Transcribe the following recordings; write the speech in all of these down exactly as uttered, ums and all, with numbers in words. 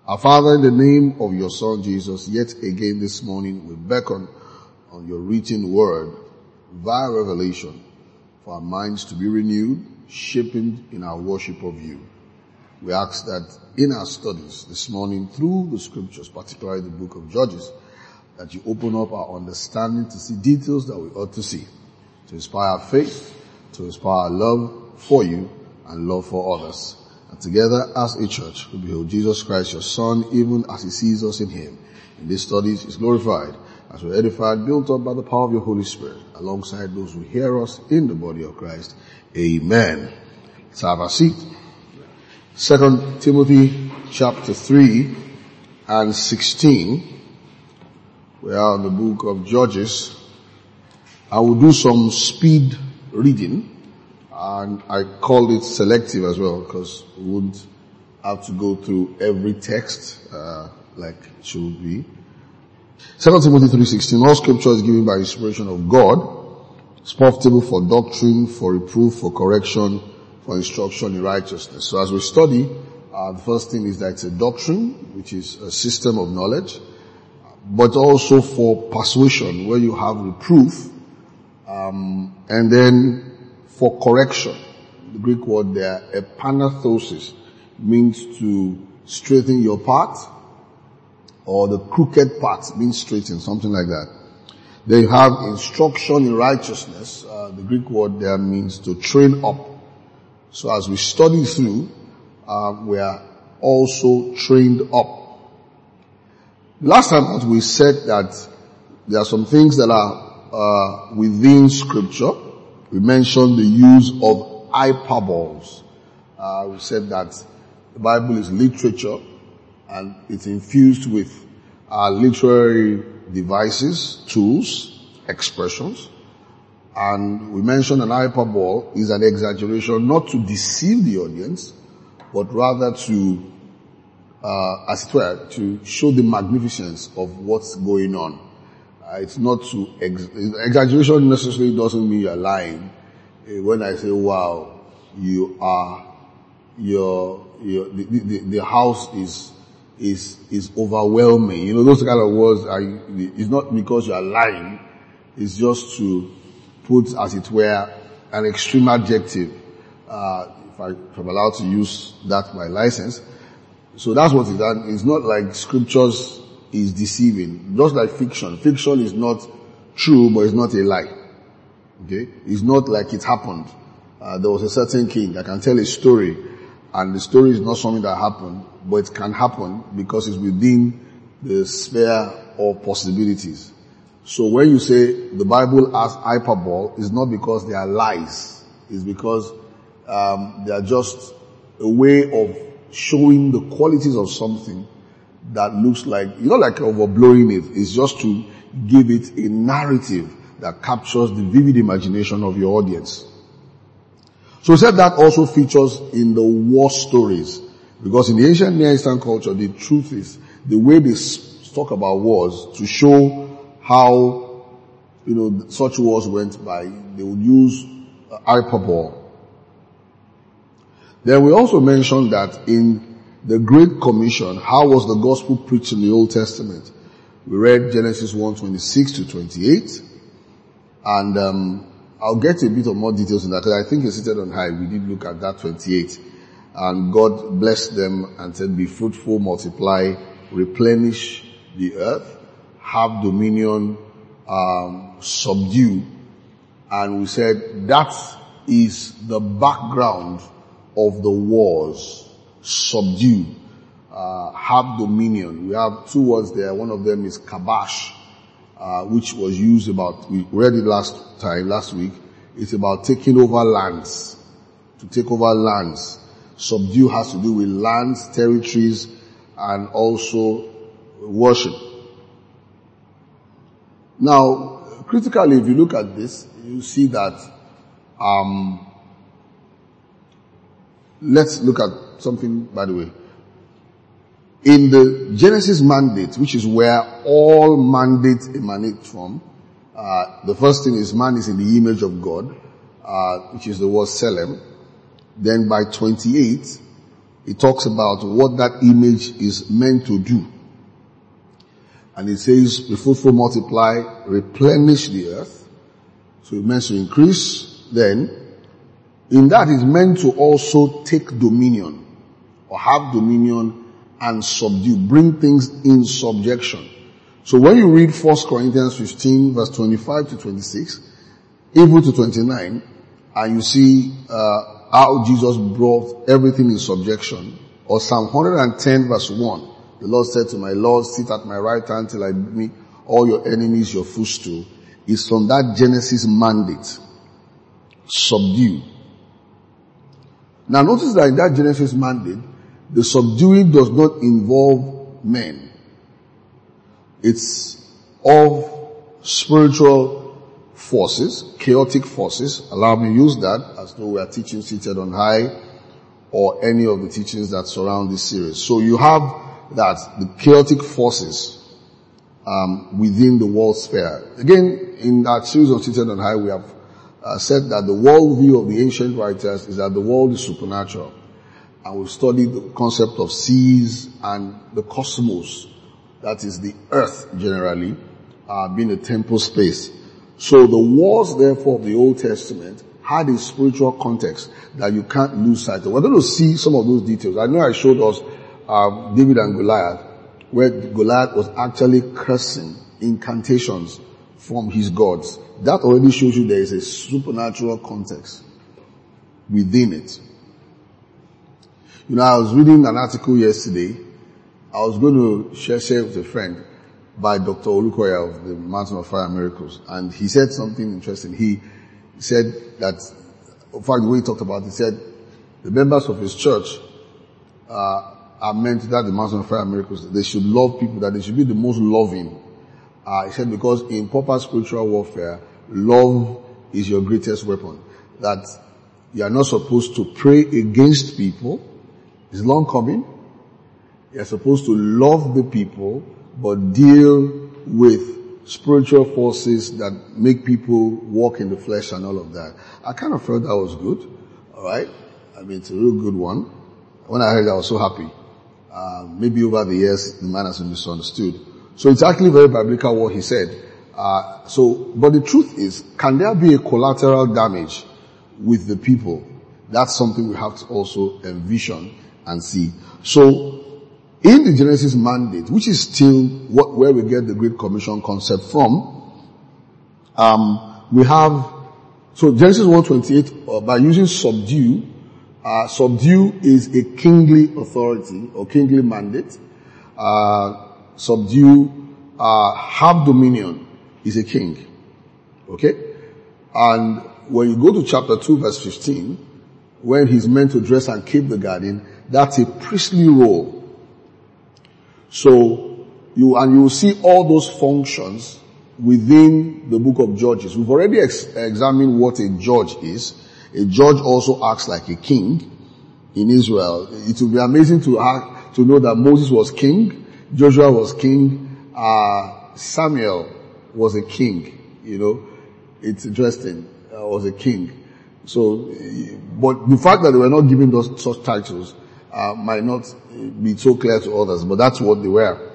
Our Father, in the name of your Son Jesus, yet again this morning we beckon on your written word via revelation for our minds to be renewed, shaping in our worship of you. We ask that in our studies this morning through the scriptures, particularly the book of Judges, that you open up our understanding to see details that we ought to see, to inspire our faith, to inspire our love for you and love for others. And together as a church, we behold Jesus Christ, your Son, even as he sees us in him. In these studies is glorified, as we're edified, built up by the power of your Holy Spirit, alongside those who hear us in the body of Christ. Amen. Let's have a seat. Second Timothy chapter three and sixteen. We are in the book of Judges. I will do some speed reading. And I called it selective as well, because we wouldn't have to go through every text, uh, like it should be. Second Timothy three sixteen, all scripture is given by inspiration of God. It's profitable for doctrine, for reproof, for correction, for instruction in righteousness. So as we study, uh, the first thing is that it's a doctrine, which is a system of knowledge, but also for persuasion, where you have reproof, um, and then for correction. The Greek word there, epanathosis, means to straighten your path, or the crooked path means straighten, something like that. Then you have instruction in righteousness. Uh, the Greek word there means to train up. So as we study through, uh, we are also trained up. Last time we said that there are some things that are uh, within scripture. We mentioned the use of hyperboles. Uh, we said that the Bible is literature and it's infused with uh, literary devices, tools, expressions. And we mentioned an hyperbole is an exaggeration not to deceive the audience, but rather to, uh, as it were, to show the magnificence of what's going on. Uh, it's not to, ex- exaggeration necessarily doesn't mean you're lying. Uh, when I say, wow, you are, your, your, the, the, the house is, is, is overwhelming. You know, those kind of words are, it's not because you are lying, it's just to put, as it were, an extreme adjective, uh, if, I, if I'm allowed to use that by license. So that's what it is. It's not like scriptures is deceiving. Just like fiction. Fiction is not true, but it's not a lie. Okay? It's not like it happened. Uh, there was a certain king that can tell a story, and the story is not something that happened, but it can happen because it's within the sphere of possibilities. So when you say the Bible has hyperbole, it's not because they are lies. It's because um, they are just a way of showing the qualities of something that looks like, it's not like overblowing it, it's just to give it a narrative that captures the vivid imagination of your audience. So we said that also features in the war stories, because in the ancient Near Eastern culture, the truth is, the way they talk about wars, to show how, you know, such wars went by, they would use uh, hyperbole. Then we also mentioned that in the Great Commission, how was the gospel preached in the Old Testament? We read Genesis one twenty-six to twenty-eight, and um, I'll get a bit of more details in that, because I think it's seated on high. We did look at that twenty-eight, and God blessed them and said, be fruitful, multiply, replenish the earth, have dominion, um, subdue. And we said that is the background of the wars. Subdue, uh, have dominion. We have two words there. One of them is kabash, uh, which was used about, we read it last time, last week. It's about taking over lands. To take over lands. Subdue has to do with lands, territories, and also worship. Now, critically, if you look at this, you see that, um, let's look at something, by the way. In the Genesis mandate, which is where all mandates emanate from, uh, the first thing is man is in the image of God, uh, which is the word Selem. Then by twenty-eight, it talks about what that image is meant to do. And it says, be fruitful, multiply, replenish the earth. So it meant to increase. Then, in that is meant to also take dominion, or have dominion and subdue, bring things in subjection. So when you read First Corinthians fifteen verse twenty-five to twenty-six, even to twenty-nine, and you see uh, how Jesus brought everything in subjection, or Psalm one ten verse one, the Lord said to my Lord, sit at my right hand till I make all your enemies your footstool, is from that Genesis mandate. Subdue. Now notice that in that Genesis mandate, the subduing does not involve men. It's of spiritual forces, chaotic forces. Allow me to use that as though we are teaching seated on high, or any of the teachings that surround this series. So you have that, the chaotic forces um, within the world sphere. Again, in that series of seated on high, we have uh, said that the worldview of the ancient writers is that the world is supernatural. And we've studied the concept of seas and the cosmos, that is the earth generally, uh, being a temple space. So the wars, therefore, of the Old Testament had a spiritual context that you can't lose sight of. We're going to see some of those details. I know I showed us uh, David and Goliath, where Goliath was actually cursing incantations from his gods. That already shows you there is a supernatural context within it. You know, I was reading an article yesterday. I was going to share, share with a friend by Doctor Olukoya of the Mountain of Fire and Miracles. And he said something interesting. He said that, in fact, the way he talked about it, he said the members of his church uh, are meant to that the Mountain of Fire and Miracles. They should love people, that they should be the most loving. Uh, he said because in proper spiritual warfare, love is your greatest weapon. That you are not supposed to pray against people. It's long coming. You're supposed to love the people, but deal with spiritual forces that make people walk in the flesh and all of that. I kind of felt that was good. Alright? I mean, it's a real good one. When I heard it, I was so happy. Uh, maybe over the years, the man has been misunderstood. So it's actually very biblical what he said. Uh, so, but the truth is, can there be a collateral damage with the people? That's something we have to also envision and see. So, in the Genesis mandate, which is still what, where we get the Great Commission concept from, um, we have, so Genesis one twenty-eight, uh, by using subdue, uh, subdue is a kingly authority or kingly mandate. Uh, subdue, uh, have dominion is a king. Okay? And when you go to chapter two verse fifteen, when he's meant to dress and keep the garden, that's a priestly role. So, you, and you will see all those functions within the book of Judges. We've already ex- examined what a judge is. A judge also acts like a king in Israel. It will be amazing to act, to know that Moses was king, Joshua was king, uh, Samuel was a king, you know. It's interesting, uh, was a king. So, but the fact that they were not given those such titles, uh, might not be so clear to others, but that's what they were.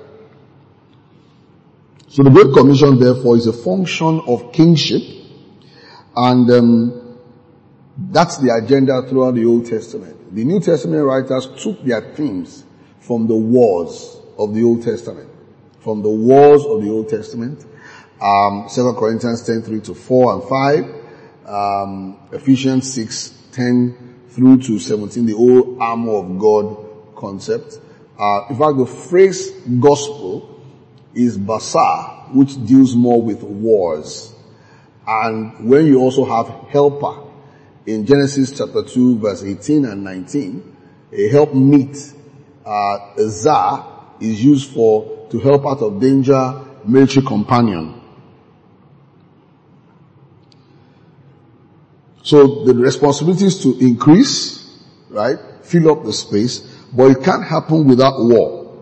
So the Great Commission, therefore, is a function of kingship, and um, that's the agenda throughout the Old Testament. The New Testament writers took their themes from the wars of the Old Testament, from the wars of the Old Testament. Um, Second Corinthians ten, three to four and five, um, Ephesians six, ten through to seventeen, the whole armor of God concept. Uh, in fact, the phrase gospel is basar, which deals more with wars. And when you also have helper, in Genesis chapter two verse eighteen and nineteen, a help meet, uh, a zah is used for, to help out of danger, military companion. So the responsibility is to increase, right? Fill up the space, but it can't happen without war.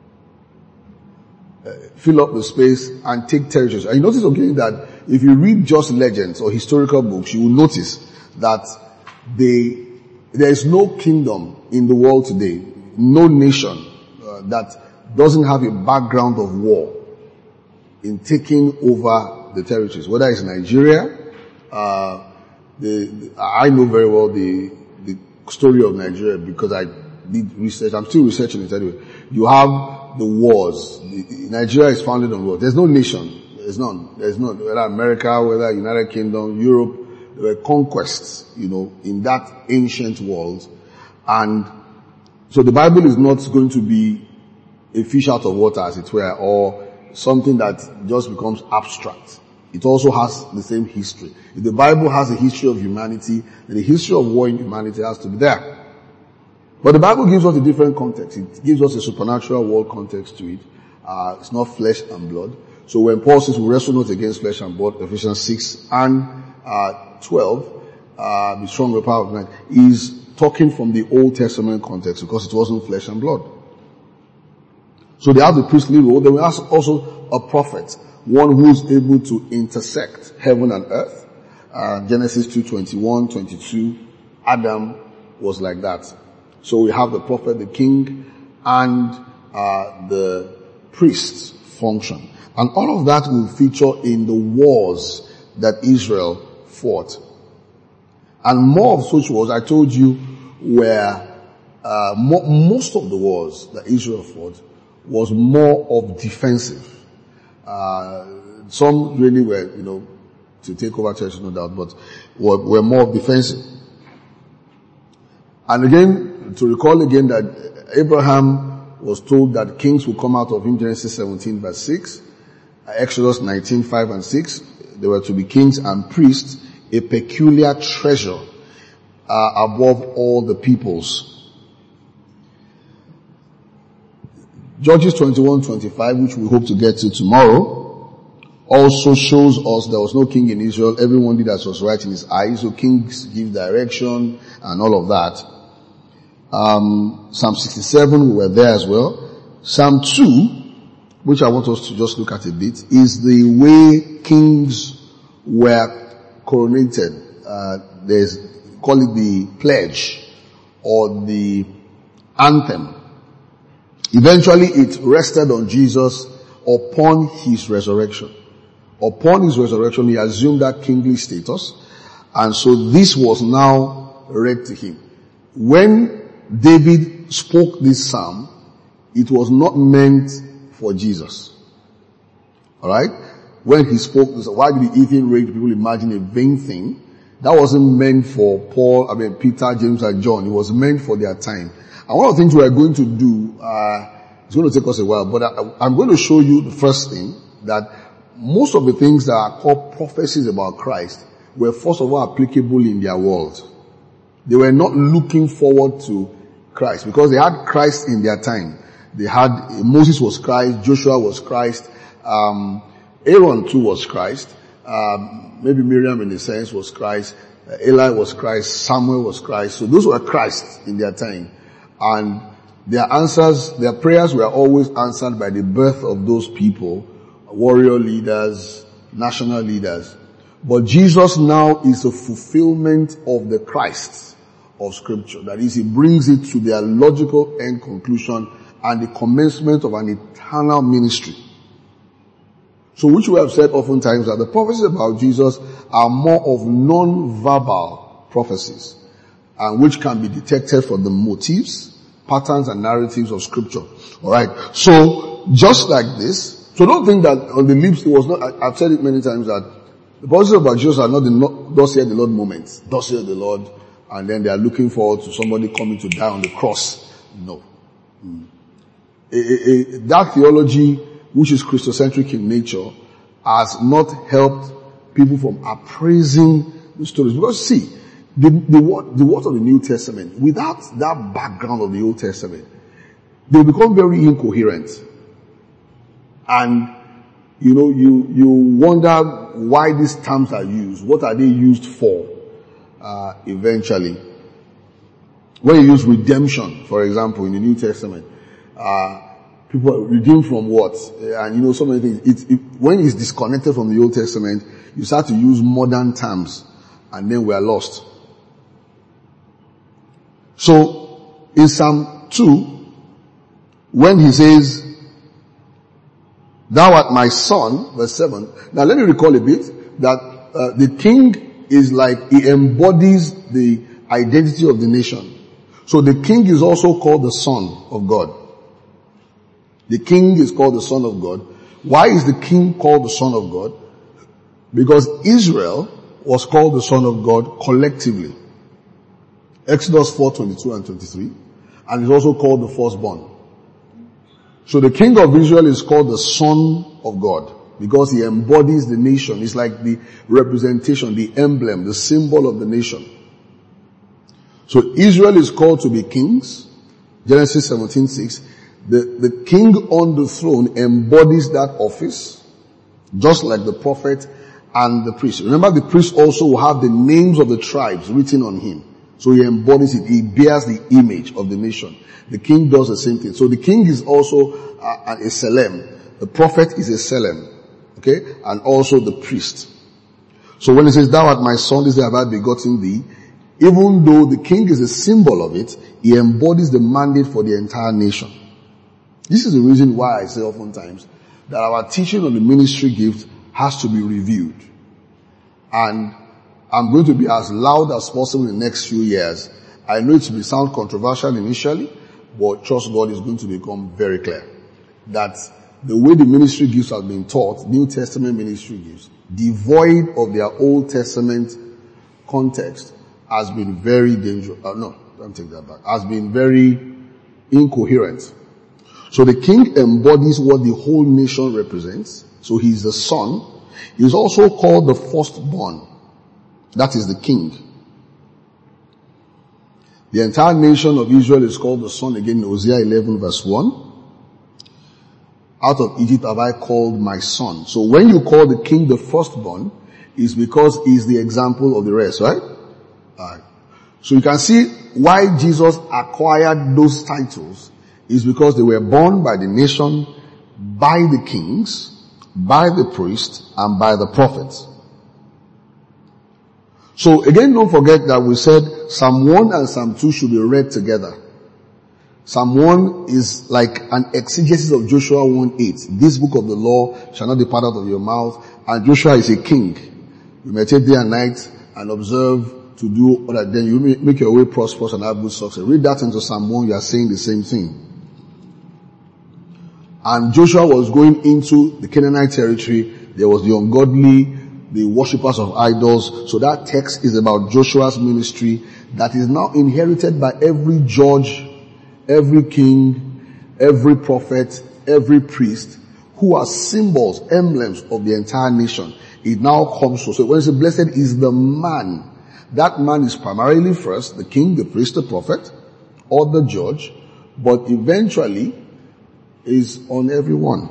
Uh, fill up the space and take territories. And you notice again that if you read just legends or historical books, you will notice that they There is no kingdom in the world today, no nation uh, that doesn't have a background of war in taking over the territories, whether it's Nigeria. Uh, the, the, I know very well the, the story of Nigeria because I did research. I'm still researching it anyway. You have the wars. The, Nigeria is founded on war. There's no nation. There's none. There's none. Whether America, whether United Kingdom, Europe, there were conquests, you know, in that ancient world. And so the Bible is not going to be a fish out of water, as it were, or something that just becomes abstract. It also has the same history. If the Bible has a history of humanity, then the history of war in humanity has to be there. But the Bible gives us a different context. It gives us a supernatural world context to it. Uh, it's not flesh and blood. So when Paul says we wrestle not against flesh and blood, Ephesians six and uh, twelve, uh, the stronger power of might, is talking from the Old Testament context because it wasn't flesh and blood. So they have the priestly role. They will ask also a prophet, one who is able to intersect heaven and earth. Uh, Genesis two twenty-one, twenty-two, Adam was like that. So we have the prophet, the king, and uh, the priest's function. And all of that will feature in the wars that Israel fought. And more of such wars, I told you, were uh, mo- most of the wars that Israel fought was more of defensive. Uh, some really were, you know, to take over territory, no doubt, but were, were more defensive. And again, to recall again that Abraham was told that kings will come out of him, Genesis seventeen verse six, Exodus nineteen, five and six, they were to be kings and priests, a peculiar treasure uh, above all the peoples. Judges twenty-one, twenty-five, which we hope to get to tomorrow, also shows us there was no king in Israel. Everyone did as was right in his eyes. So kings give direction and all of that. Um, Psalm sixty-seven, we were there as well. Psalm two, which I want us to just look at a bit, is the way kings were coronated. Uh, there's, call it the pledge or the anthem. Eventually it rested on Jesus upon his resurrection. Upon his resurrection, he assumed that kingly status, and so this was now read to him. When David spoke this psalm, it was not meant for Jesus. Alright? When he spoke this, why did he even make people imagine a vain thing? That wasn't meant for Paul, I mean Peter, James and John. It was meant for their time. And one of the things we are going to do, uh, it's going to take us a while, but I, I'm going to show you the first thing, that most of the things that are called prophecies about Christ were first of all applicable in their world. They were not looking forward to Christ because they had Christ in their time. They had, Moses was Christ, Joshua was Christ, um, Aaron too was Christ, um, maybe Miriam in a sense was Christ, uh, Eli was Christ, Samuel was Christ. So those were Christ in their time. And their answers, their prayers were always answered by the birth of those people, warrior leaders, national leaders. But Jesus now is a fulfillment of the Christ of Scripture. That is, he brings it to their logical end conclusion and the commencement of an eternal ministry. So which we have said oftentimes that the prophecies about Jesus are more of non-verbal prophecies, and which can be detected from the motives, patterns and narratives of Scripture. Alright, so just like this, so don't think that on the lips it was not, I, I've said it many times that the prophecies about Jesus are not the thus hear the Lord moments, thus hear the Lord, and then they are looking forward to somebody coming to die on the cross. No. Mm. A, a, a, that theology, which is Christocentric in nature, has not helped people from appraising the stories. Because see, the, the word, the words of the New Testament, without that background of the Old Testament, they become very incoherent. And, you know, you, you wonder why these terms are used. What are they used for, uh, eventually? When you use redemption, for example, in the New Testament, uh, people are redeemed from what? And you know, so many things. It, it, when it's disconnected from the Old Testament, you start to use modern terms, and then we are lost. So, in Psalm two, when he says, thou art my son, verse seven. Now let me recall a bit that uh, the king is like, he embodies the identity of the nation. So the king is also called the son of God. The king is called the son of God. Why is the king called the son of God? Because Israel was called the son of God collectively. Exodus four, twenty-two and twenty-three. And is also called the firstborn. So the king of Israel is called the son of God because he embodies the nation. It's like the representation, the emblem, the symbol of the nation. So Israel is called to be kings. Genesis seventeen six. The, the king on the throne embodies that office, just like the prophet and the priest. Remember, the priest also will have the names of the tribes written on him. So he embodies it. He bears the image of the nation. The king does the same thing. So the king is also uh, a Selem. The prophet is a Selem. Okay? And also the priest. So when he says, thou art my son, this day have I begotten thee, even though the king is a symbol of it, he embodies the mandate for the entire nation. This is the reason why I say oftentimes that our teaching on the ministry gift has to be reviewed. And I'm going to be as loud as possible in the next few years. I know it will sound controversial initially, but trust God is going to become very clear. That the way the ministry gifts have been taught, New Testament ministry gifts, devoid of their Old Testament context, has been very dangerous. Uh, no, don't take that back. Has been very incoherent. So the king embodies what the whole nation represents. So he's the son. He's also called the firstborn. That is the king. The entire nation of Israel is called the son again in Hosea eleven verse one. Out of Egypt have I called my son. So when you call the king the firstborn, it's because he's the example of the rest, right? Alright. So you can see why Jesus acquired those titles is because they were born by the nation, by the kings, by the priests, and by the prophets. So again, don't forget that we said Psalm one and Psalm two should be read together. Psalm one is like an exegesis of Joshua one eight. This book of the law shall not depart out of your mouth. And Joshua is a king. You meditate day and night and observe to do all that. Then you make your way prosperous and have good success. Read that into Psalm one, you are saying the same thing. And Joshua was going into the Canaanite territory. There was the ungodly, the worshippers of idols. So that text is about Joshua's ministry that is now inherited by every judge, every king, every prophet, every priest, who are symbols, emblems of the entire nation. It now comes to, so when it's blessed is the man. That man is primarily first the king, the priest, the prophet, or the judge, but eventually is on everyone.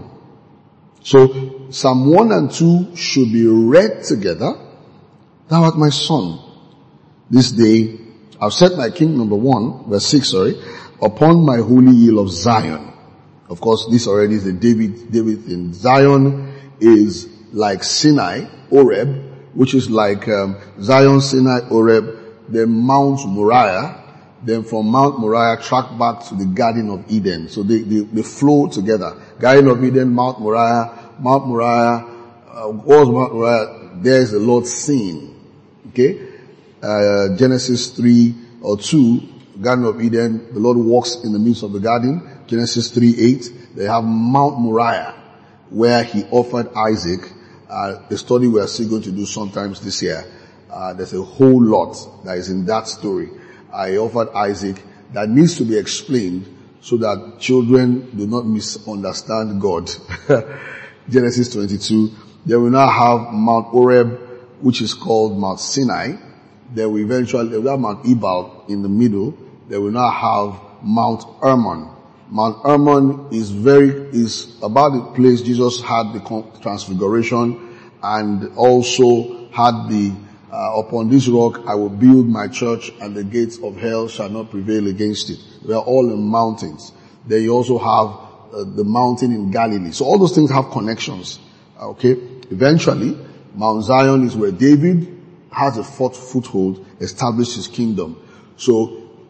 So Psalm one and two should be read together. Thou art my son. This day I've set my king, number one, verse six, sorry, upon my holy hill of Zion. Of course, this already is the David, David in Zion is like Sinai, Oreb, which is like um, Zion, Sinai, Oreb, then Mount Moriah, then from Mount Moriah track back to the Garden of Eden. So they, they, they flow together. Garden of Eden, Mount Moriah, Mount Moriah, uh, what was Mount Moriah? There is the Lord's scene. Okay? Uh, Genesis three or two, Garden of Eden, the Lord walks in the midst of the garden. Genesis three eight, they have Mount Moriah, where he offered Isaac. Uh, a study we are still going to do sometimes this year. Uh, there's a whole lot that is in that story. I offered Isaac that needs to be explained so that children do not misunderstand God. Genesis twenty-two. Then we now have Mount Oreb, which is called Mount Sinai. Then we eventually we have Mount Ebal in the middle. Then we now have Mount Hermon. Mount Hermon is very, is about the place Jesus had the transfiguration and also had the, uh, upon this rock I will build my church and the gates of hell shall not prevail against it. They are all in mountains. Then you also have uh, the mountain in Galilee. So all those things have connections. Okay. Eventually, Mount Zion is where David has a fourth foothold, established his kingdom. So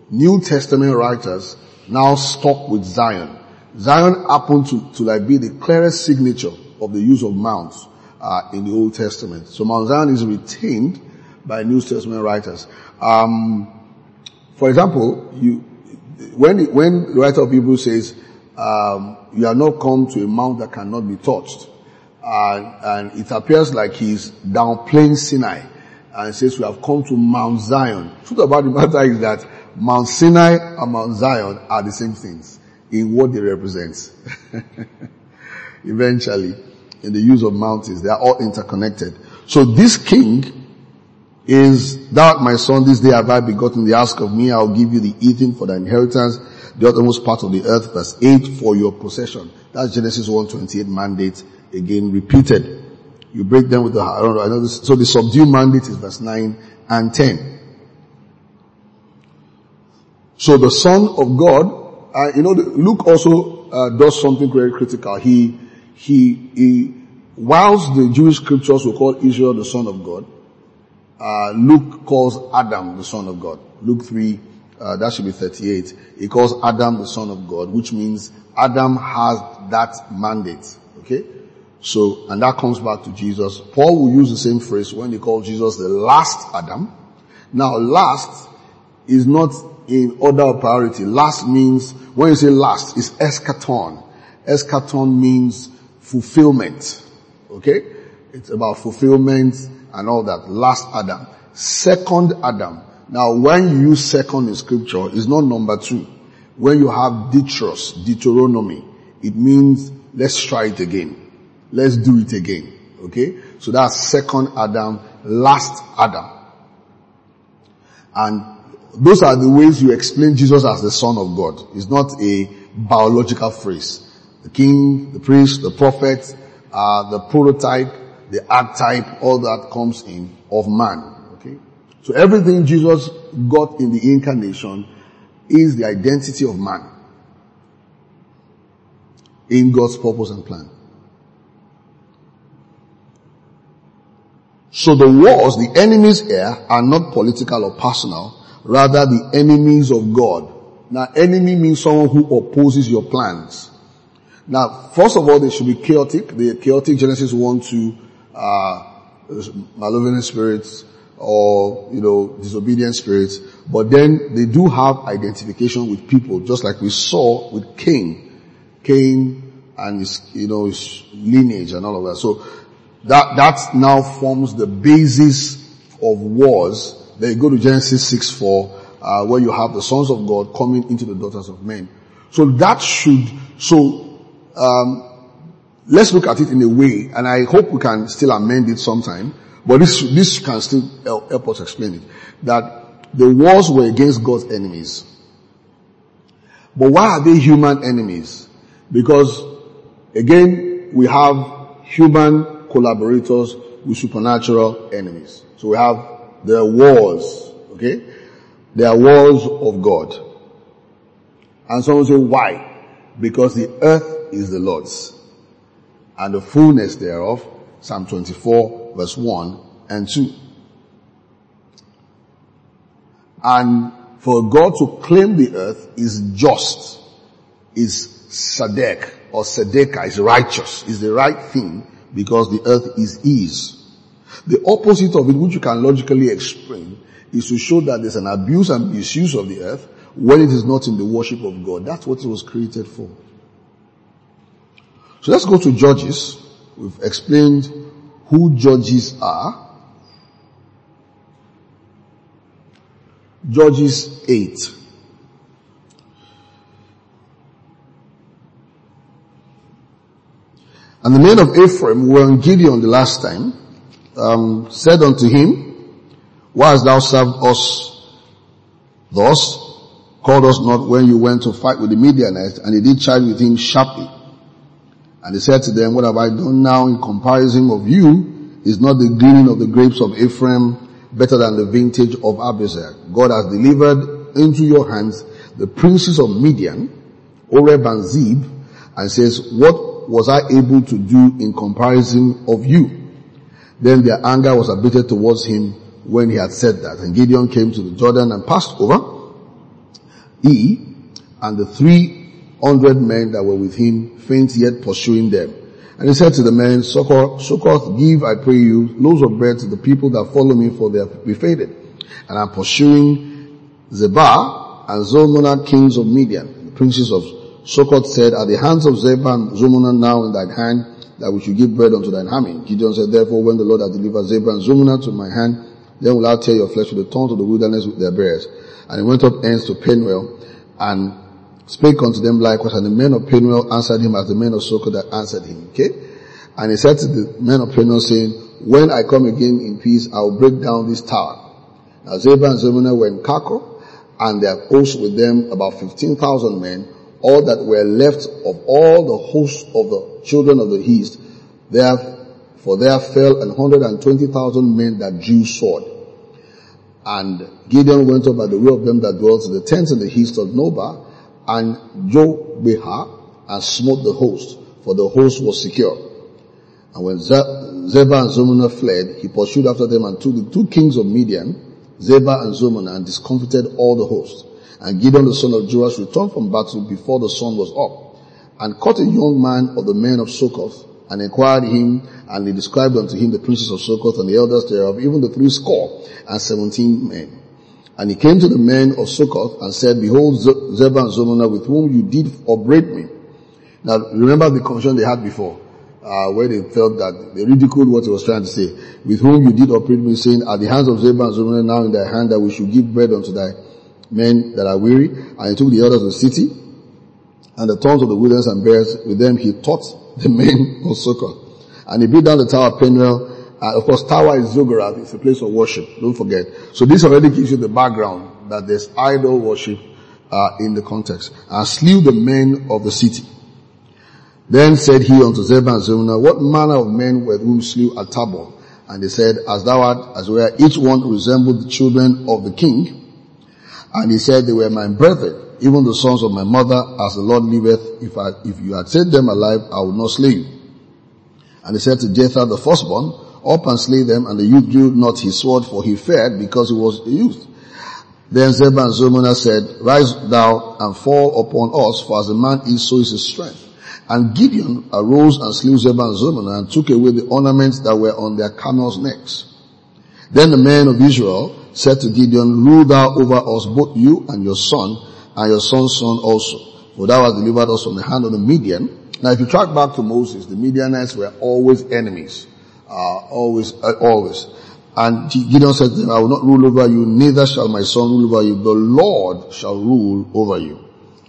New Testament writers now stop with Zion. Zion happened to, to like be the clearest signature of the use of mounts uh, in the Old Testament. So Mount Zion is retained by New Testament writers. Um, for example, you when when the writer of Hebrews says, um, "You are not come to a mount that cannot be touched," uh, and it appears like he's downplaying Sinai and says, "We have come to Mount Zion." The truth about the matter is that Mount Sinai and Mount Zion are the same things in what they represent. Eventually, in the use of mountains, they are all interconnected. So this king is, "Thou art my son, this day have I begotten thee, ask of me, I will give you the eating for thy inheritance, the uttermost part of the earth," verse eight, "for your possession." That's Genesis one twenty-eight mandate, again repeated. You break them with the, I don't know, I know this, so the subdue mandate is verse nine and ten. So the Son of God, uh, you know, Luke also uh, does something very critical. He, he, he, whilst the Jewish scriptures will call Israel the Son of God, uh, Luke calls Adam the Son of God. Luke three, uh, that should be thirty-eight. He calls Adam the Son of God, which means Adam has that mandate. Okay? So, and that comes back to Jesus. Paul will use the same phrase when he calls Jesus the last Adam. Now, last is not in order of priority. Last means, when you say last, it's eschaton. Eschaton means fulfillment. Okay? It's about fulfillment and all that. Last Adam. Second Adam. Now, when you use second in scripture, it's not number two. When you have Deuteros, Deuteronomy, it means let's try it again. Let's do it again. Okay? So that's second Adam, last Adam. And those are the ways you explain Jesus as the Son of God. It's not a biological phrase. The king, the priest, the prophet, uh, the prototype, the archetype, all that comes in of man. Okay? So everything Jesus got in the incarnation is the identity of man in God's purpose and plan. So the wars, the enemies here are not political or personal, rather the enemies of God. Now, enemy means someone who opposes your plans. Now, first of all, they should be chaotic. The chaotic Genesis one, two, uh, malevolent spirits or, you know, disobedient spirits. But then they do have identification with people, just like we saw with Cain. Cain and his, you know, his lineage and all of that. So that, that now forms the basis of wars. Then you go to Genesis six four, uh, where you have the sons of God coming into the daughters of men. So that should, so, um, let's look at it in a way, and I hope we can still amend it sometime, but this, this can still help, help us explain it. That the wars were against God's enemies. But why are they human enemies? Because, again, we have human collaborators with supernatural enemies. So we have the wars, okay? They are wars of God. And someone say, why? Because the earth is the Lord's, and the fullness thereof, Psalm twenty-four verse one and two. And for God to claim the earth is just, is sadek, or sedeka, is righteous, is the right thing, because the earth is his. The opposite of it, which you can logically explain, is to show that there's an abuse and misuse of the earth when it is not in the worship of God. That's what it was created for. So let's go to Judges. We've explained who judges are. Judges eight. And the men of Ephraim were on Gideon the last time, um, said unto him, why hast thou served us thus? Called us not when you went to fight with the Midianites? And he did chide with him sharply. And he said to them, what have I done now in comparison of you? Is not the gleaning of the grapes of Ephraim better than the vintage of Abizer? God has delivered into your hands the princes of Midian, Oreb and Zeb, and says, what was I able to do in comparison of you? Then their anger was abated towards him when he had said that. And Gideon came to the Jordan and passed over. he and the three hundred men that were with him faint yet pursuing them. And he said to the men, Succoth, give, I pray you, loaves of bread to the people that follow me, for they have befaded. And I'm pursuing Zebah and Zalmunna, kings of Midian. The princes of Succoth said, are the hands of Zebah and Zalmunna now in thine hand, that we should give bread unto thine army? Gideon said, therefore, when the Lord hath delivered Zebah and Zalmunna to my hand, then will I tear your flesh with the tongues of the wilderness with their bears. And he went up hence to Penuel, and spake unto them likewise, and the men of Penuel answered him as the men of Succoth that answered him. Okay? And he said to the men of Penuel, saying, when I come again in peace, I will break down this tower. Now Zebah and Zalmunna were in Karkor, and their host with them about fifteen thousand men, all that were left of all the host of the children of the east. There, for there fell an hundred and twenty thousand men that drew sword. And Gideon went up by the way of them that dwelt in the tents in the east of Nobah, and Jogbehah, and smote the host, for the host was secure. And when Zebah and Zalmunna fled, he pursued after them and took the two kings of Midian, Zebah and Zalmunna, and discomfited all the host. And Gideon the son of Joash returned from battle before the sun was up, and caught a young man of the men of Succoth, and inquired him, and he described unto him the princes of Succoth and the elders thereof, even the three score and seventeen men. And he came to the men of Succoth and said, behold, Zebah and Zalmunna, with whom you did upbraid me. Now remember the conversation they had before, uh, where they felt that they ridiculed what he was trying to say. With whom you did upbraid me, saying, are the hands of Zebah and Zalmunna now in thy hand, that we should give bread unto thy men that are weary? And he took the elders of the city and the tongues of the wilderness and bears. With them he taught the men of Succoth. And he built down the tower of Penuel. Uh, of course, tower is Zogarath. It's a place of worship. Don't forget. So this already gives you the background that there's idol worship uh, in the context. And slew the men of the city. Then said he unto Zebah and Zalmunna, what manner of men were whom slew at Tabor? And they said, as thou art, as were each one resembled the children of the king. And he said, they were my brethren, even the sons of my mother, as the Lord liveth. If I, if you had set them alive, I would not slay you. And he said to Jether the firstborn, up and slay them, and the youth drew not his sword, for he feared, because he was a youth. Then Zebah and Zalmunna said, rise thou and fall upon us, for as a man is, so is his strength. And Gideon arose and slew Zebah and Zalmunna, and took away the ornaments that were on their camels' necks. Then the men of Israel said to Gideon, rule thou over us, both you and your son, and your son's son also, for thou hast delivered us from the hand of the Midian. Now if you track back to Moses, the Midianites were always enemies. Uh, always, uh, always. And Gideon said to them, I will not rule over you, neither shall my son rule over you. The Lord shall rule over you.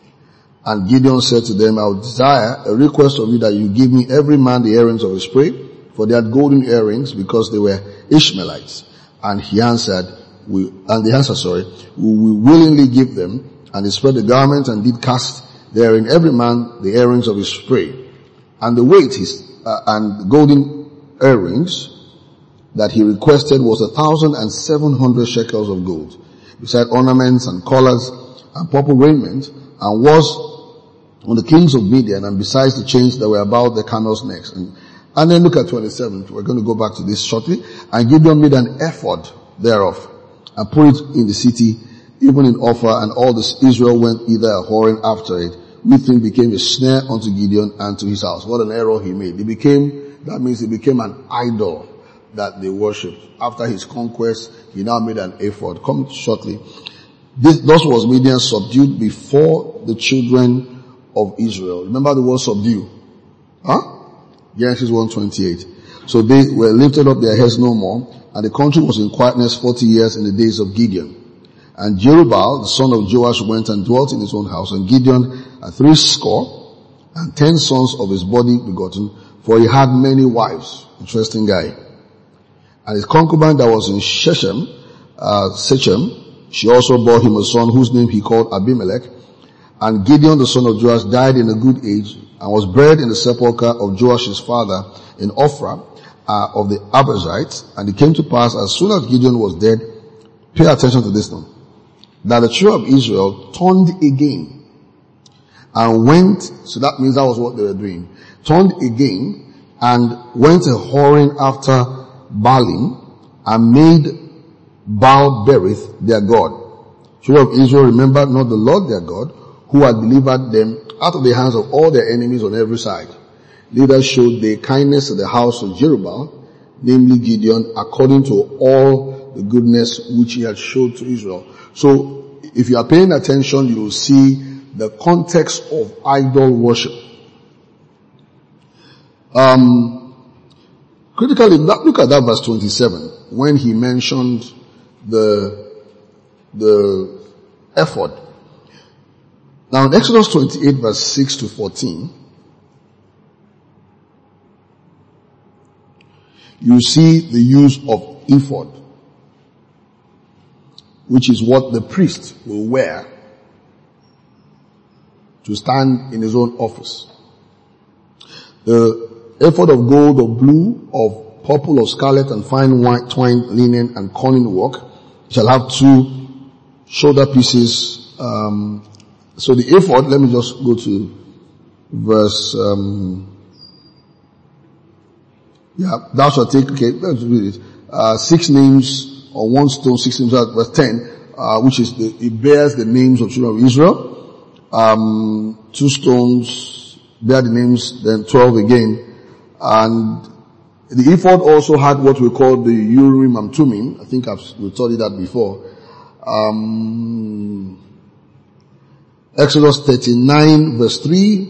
And Gideon said to them, I will desire a request of you, that you give me every man the earrings of his prey, for they had golden earrings, because they were Ishmaelites. And he answered, we, and the answer, sorry, we will willingly give them. And he spread the garment and did cast therein every man the earrings of his prey. And the weight his, uh, and the golden earrings that he requested was a thousand and seven hundred shekels of gold, beside ornaments and collars and purple raiment, and was on the kings of Midian, and besides the chains that were about the camels' necks. And, and then look at twenty-seven. We're going to go back to this shortly. And Gideon made an ephod thereof, and put it in the city, even in Ophrah, and all this Israel went either a whoring after it, which thing became a snare unto Gideon and to his house. What an error he made. It became, that means it became an idol that they worshipped. After his conquest, he now made an ephod. Come shortly. This, thus was Midian subdued before the children of Israel. Remember the word subdue? Huh? Genesis one twenty-eight. So they were lifted up their heads no more, and the country was in quietness forty years in the days of Gideon. And Jerubbaal, the son of Joash, went and dwelt in his own house, and Gideon had three score and ten sons of his body begotten, for he had many wives. Interesting guy. And his concubine that was in Shechem, uh, Shechem, she also bore him a son whose name he called Abimelech. And Gideon, the son of Joash, died in a good age, and was buried in the sepulchre of Joash his father in Ophrah, uh, of the Abiezrites. And it came to pass, as soon as Gideon was dead, pay attention to this now, that the children of Israel turned again and went, so that means that was what they were doing, turned again and went a whoring after Baalim, and made Baal-berith their god. Children of Israel, remember not the Lord their God, who had delivered them out of the hands of all their enemies on every side. Neither showed they kindness to the house of Jerubbaal, namely Gideon, according to all the goodness which he had showed to Israel. So, if you are paying attention, you will see the context of idol worship. Um, critically, look at that verse twenty-seven, when he mentioned the, the ephod. Now in Exodus twenty-eight verse six to fourteen, you see the use of ephod, which is what the priest will wear to stand in his own office. The ephod of gold or blue, of purple or scarlet and fine white twined linen and cunning work shall have two shoulder pieces. Um, so the ephod, let me just go to verse, um, yeah, thou shalt take, okay, let's read it. Uh, six names on one stone, six names, verse ten, uh, which is the, it bears the names of children of Israel. Um, two stones bear the names, then twelve again. And the ephod also had what we call the Urim and Thummim. I think I've we studied that before. Um, Exodus thirty-nine verse three.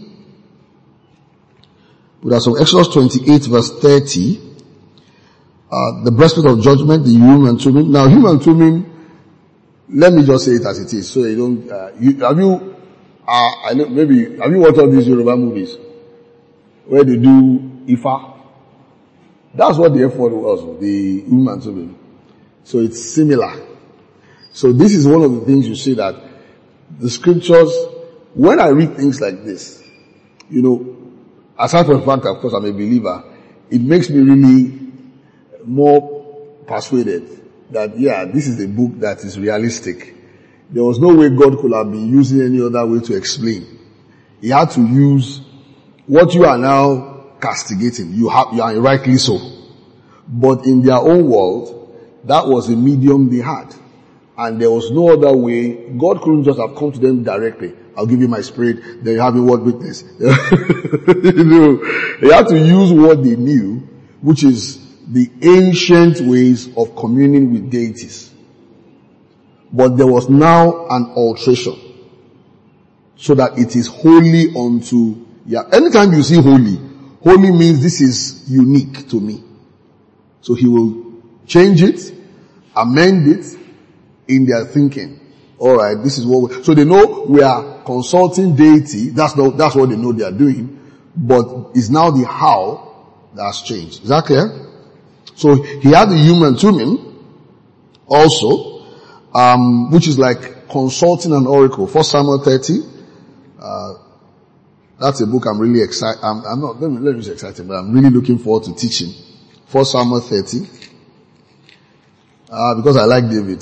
But as of Exodus twenty-eight verse thirty, uh, the breastplate of judgment, the Urim and Thummim. Now Urim and Thummim, let me just say it as it is, so you don't, uh, you, have you, uh, I know, maybe, have you watched all these Yoruba movies? Where they do Ifa? That's what the ephod was, the Urim and Thummim. So it's similar. So this is one of the things you see that the scriptures, when I read things like this, you know, aside from the fact, of course, I'm a believer, it makes me really more persuaded that, yeah, this is a book that is realistic. There was no way God could have been using any other way to explain. He had to use what you are now castigating. You have, you are rightly so. But in their own world, that was a medium they had. And there was no other way. God couldn't just have come to them directly. I'll give you my spirit, then you have a word witness. You know, they had to use what they knew, which is the ancient ways of communing with deities. But there was now an alteration, so that it is holy unto, yeah, anytime you see holy, holy means this is unique to me. So he will change it, amend it in their thinking. Alright, this is what we, so they know we are consulting deity, that's not, that's what they know they are doing, but it's now the how that's changed. Is that clear? So he had the Urim and Thummim also, um, which is like consulting an oracle. First Samuel thirty, uh, that's a book I'm really excited, I'm, I'm not, let me, let me say excited, but I'm really looking forward to teaching. First Samuel thirty, uh, because I like David.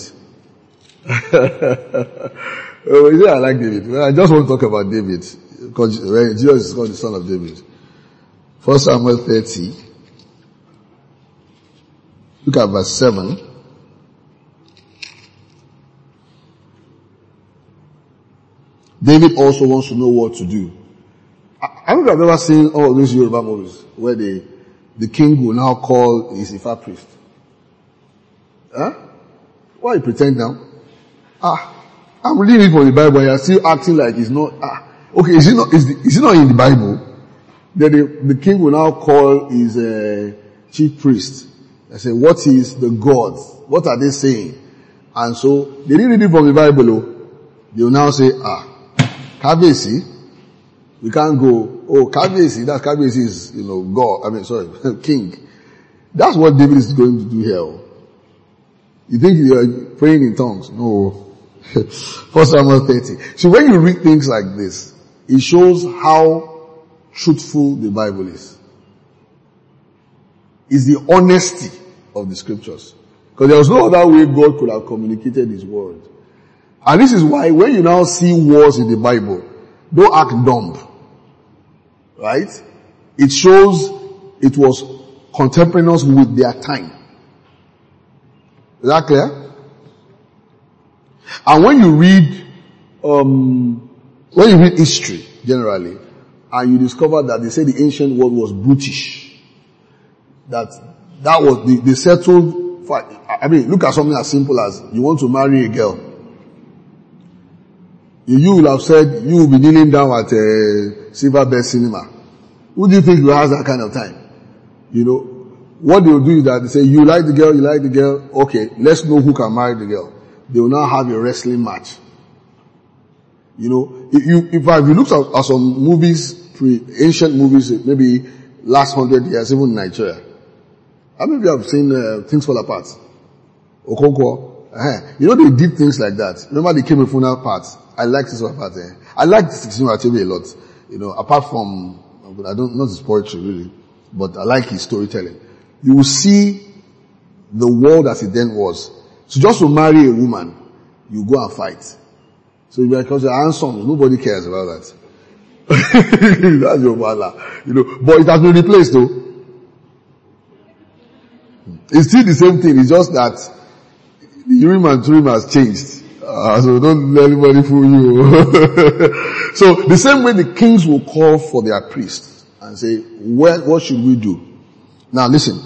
Oh, you know, I like David. Well, I just want to talk about David, because Jesus is called the son of David. First Samuel thirty, look at verse seven. David also wants to know what to do. I, I don't know if I've ever seen all these Yoruba movies where the, the king will now call his Ifa priest. Huh? Why you pretend now? Ah, I'm reading it from the Bible and you're still acting like it's not, ah, okay, is it not, is, the, is it not in the Bible? Then the, the king will now call his, uh, chief priest and say, what is the gods? What are they saying? And so, they didn't read it from the Bible, oh. They will now say, ah, Kabesi, we can't go, oh, Kabesi, that Kabesi is, you know, God, I mean, sorry, king. That's what David is going to do here. Oh. You think you are praying in tongues? No. First Samuel thirty. So when you read things like this, it shows how truthful the Bible is. It's the honesty of the scriptures. Because there was no other way God could have communicated his word. And this is why when you now see wars in the Bible, don't act dumb. Right? It shows it was contemporaneous with their time. Is that clear? And when you read, um, when you read history generally, and you discover that they say the ancient world was brutish, that that was the, they settled. For, I mean, look at something as simple as you want to marry a girl. You will have said you will be kneeling down at a Silverbird Cinema. Who do you think will have that kind of time? You know, what they will do is that they say, you like the girl, you like the girl, okay, let's know who can marry the girl. They will now have a wrestling match. You know, if you, if I, if you look at, at some movies, pre, ancient movies, maybe last hundred years, even in Nigeria, how many of you have seen uh, Things Fall Apart? Okonkwo? Uh-huh. You know, they did things like that. Remember the Kemi Funa part? I like Things Fall Apart. Eh? I like the sixteen Achebe a lot. You know, apart from, I don't, not his poetry really, but I like his storytelling. You will see the world as it then was. So just to marry a woman, you go and fight. So if because you're handsome, nobody cares about that. That's your mother. You know, but it has been replaced though. It's still the same thing, it's just that the urim and turim has changed. Uh, so don't let anybody fool you. So the same way the kings will call for their priests and say, "Well, what should we do?" Now listen.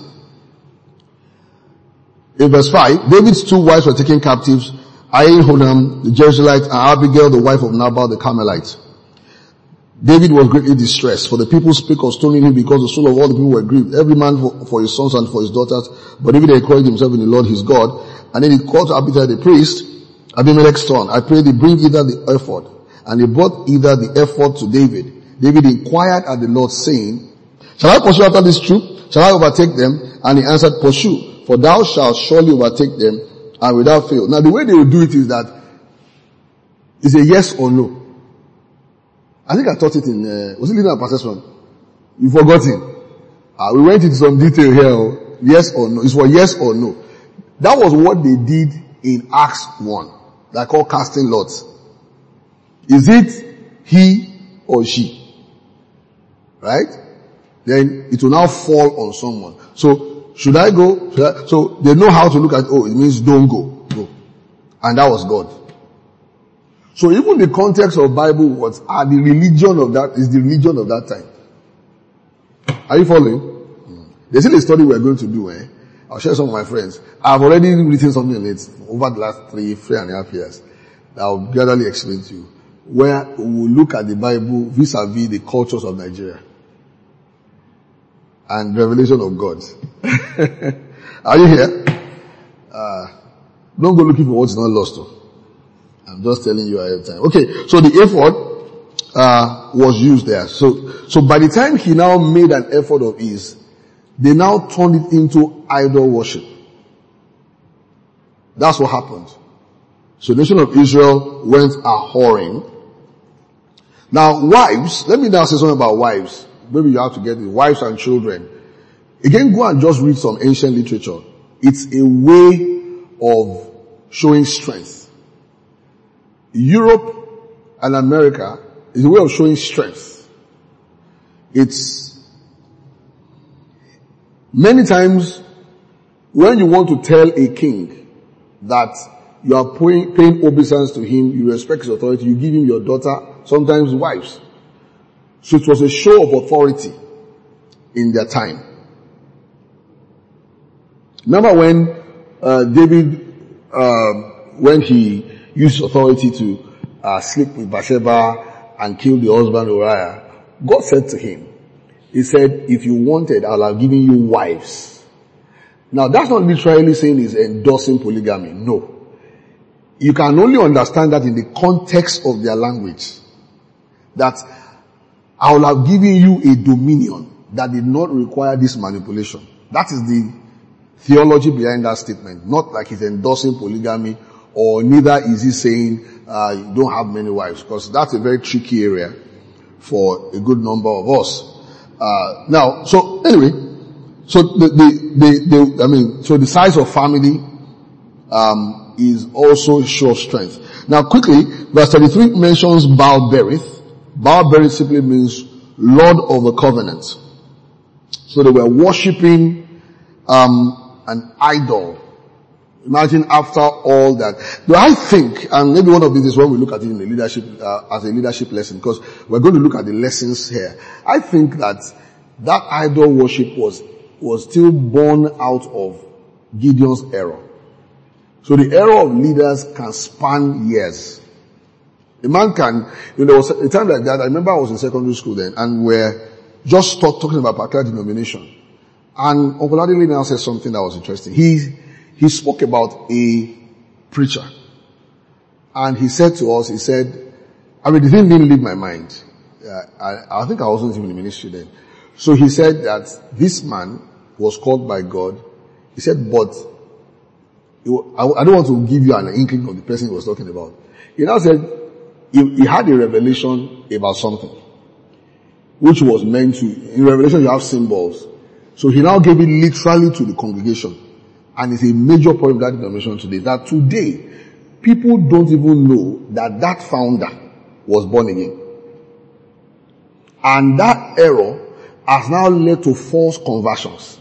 In verse five, David's two wives were taken captives, Ahinoam the Jezreelite and Abigail the wife of Nabal the Carmelite. David was greatly distressed, for the people spake of stoning him because the soul of all the people were grieved, every man for, for his sons and for his daughters. But David encouraged himself in the Lord his God. And then he called to Abiathar the priest, Abimelech's son, I pray thee bring either the ephod. And he brought either the ephod to David. David inquired at the Lord, saying, shall I pursue after this troop? Shall I overtake them? And he answered, pursue, for thou shalt surely overtake them, and without fail. Now the way they will do it is that it's a yes or no. I think I taught it in, uh, was it Leader and Procession? You've forgotten. Uh, we went into some detail here. Yes or no. It's for yes or no. That was what they did in Acts one. They call casting lots. Is it he or she? Right? Then it will now fall on someone. So, should I go? Should I? So, they know how to look at, oh, it means don't go. Go. And that was God. So even the context of Bible was, are the religion of that, is the religion of that time. Are you following? Mm. There's still a study we're going to do, eh? I'll share some of my friends. I've already written something on it over the last three, three and a half years. I'll gradually explain to you. Where we will look at the Bible vis-a-vis the cultures of Nigeria. And revelation of God. Are you here? Uh, don't go looking for what's not lost though. I'm just telling you ahead of time. Okay, so the ephod uh, was used there. So, so by the time he now made an ephod of his, they now turned it into idol worship. That's what happened. So the nation of Israel went a-whoring. Now wives, let me now say something about wives. Maybe you have to get it. Wives and children. Again, go and just read some ancient literature. It's a way of showing strength. Europe and America is a way of showing strength. It's many times when you want to tell a king that you are paying, paying obeisance to him, you respect his authority, you give him your daughter, sometimes wives. So it was a show of authority in their time. Remember when uh, David, uh, when he used authority to uh, sleep with Bathsheba and kill the husband Uriah, God said to him, he said, if you wanted, I'll have given you wives. Now that's not literally saying he's endorsing polygamy. No. You can only understand that in the context of their language. That I will have given you a dominion that did not require this manipulation. That is the theology behind that statement. Not like he's endorsing polygamy, or neither is he saying uh, you don't have many wives, because that's a very tricky area for a good number of us. Uh, now, so anyway, so the, the, the, the, I mean, so the size of family um, is also a show of strength. Now, quickly, verse thirty-three mentions Baal Berith. Baal Berith simply means Lord of the Covenant. So they were worshipping um, an idol Imagine after all that. Do I think, and maybe one of these is when we look at it in the leadership, uh, as a leadership lesson, because we're going to look at the lessons here. I think that that idol worship was, was still born out of Gideon's error. So the error of leaders can span years. A man can, you know, there was a time like that. I remember I was in secondary school then, and we're just start talking about particular denomination. And Uncle Adele now said something that was interesting. He, he spoke about a preacher. And he said to us, he said, I mean, the thing didn't leave my mind. Uh, I, I think I wasn't even in the ministry then. So he said that this man was called by God. He said, but I, I don't want to give you an inkling of the person he was talking about. He now said, he, he had a revelation about something, which was meant to, in Revelation you have symbols. So he now gave it literally to the congregation. And it's a major point of that denomination today, that today, people don't even know that that founder was born again. And that error has now led to false conversions.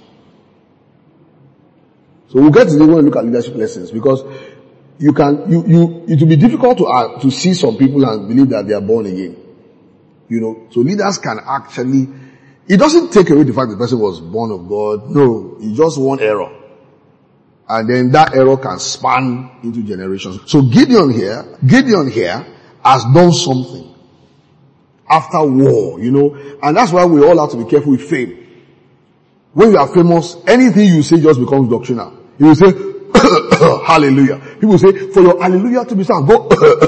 So we'll get to the when we look at leadership lessons, because you can, you, you, it will be difficult to, uh, to see some people and believe that they are born again. You know, so leaders can actually, it doesn't take away the fact the person was born of God. No, it's just one error. And then that error can span into generations. So Gideon here, Gideon here has done something after war, you know, and that's why we all have to be careful with fame. When you are famous, anything you say just becomes doctrinal. You will say, hallelujah. People say, for your hallelujah to be sound, go,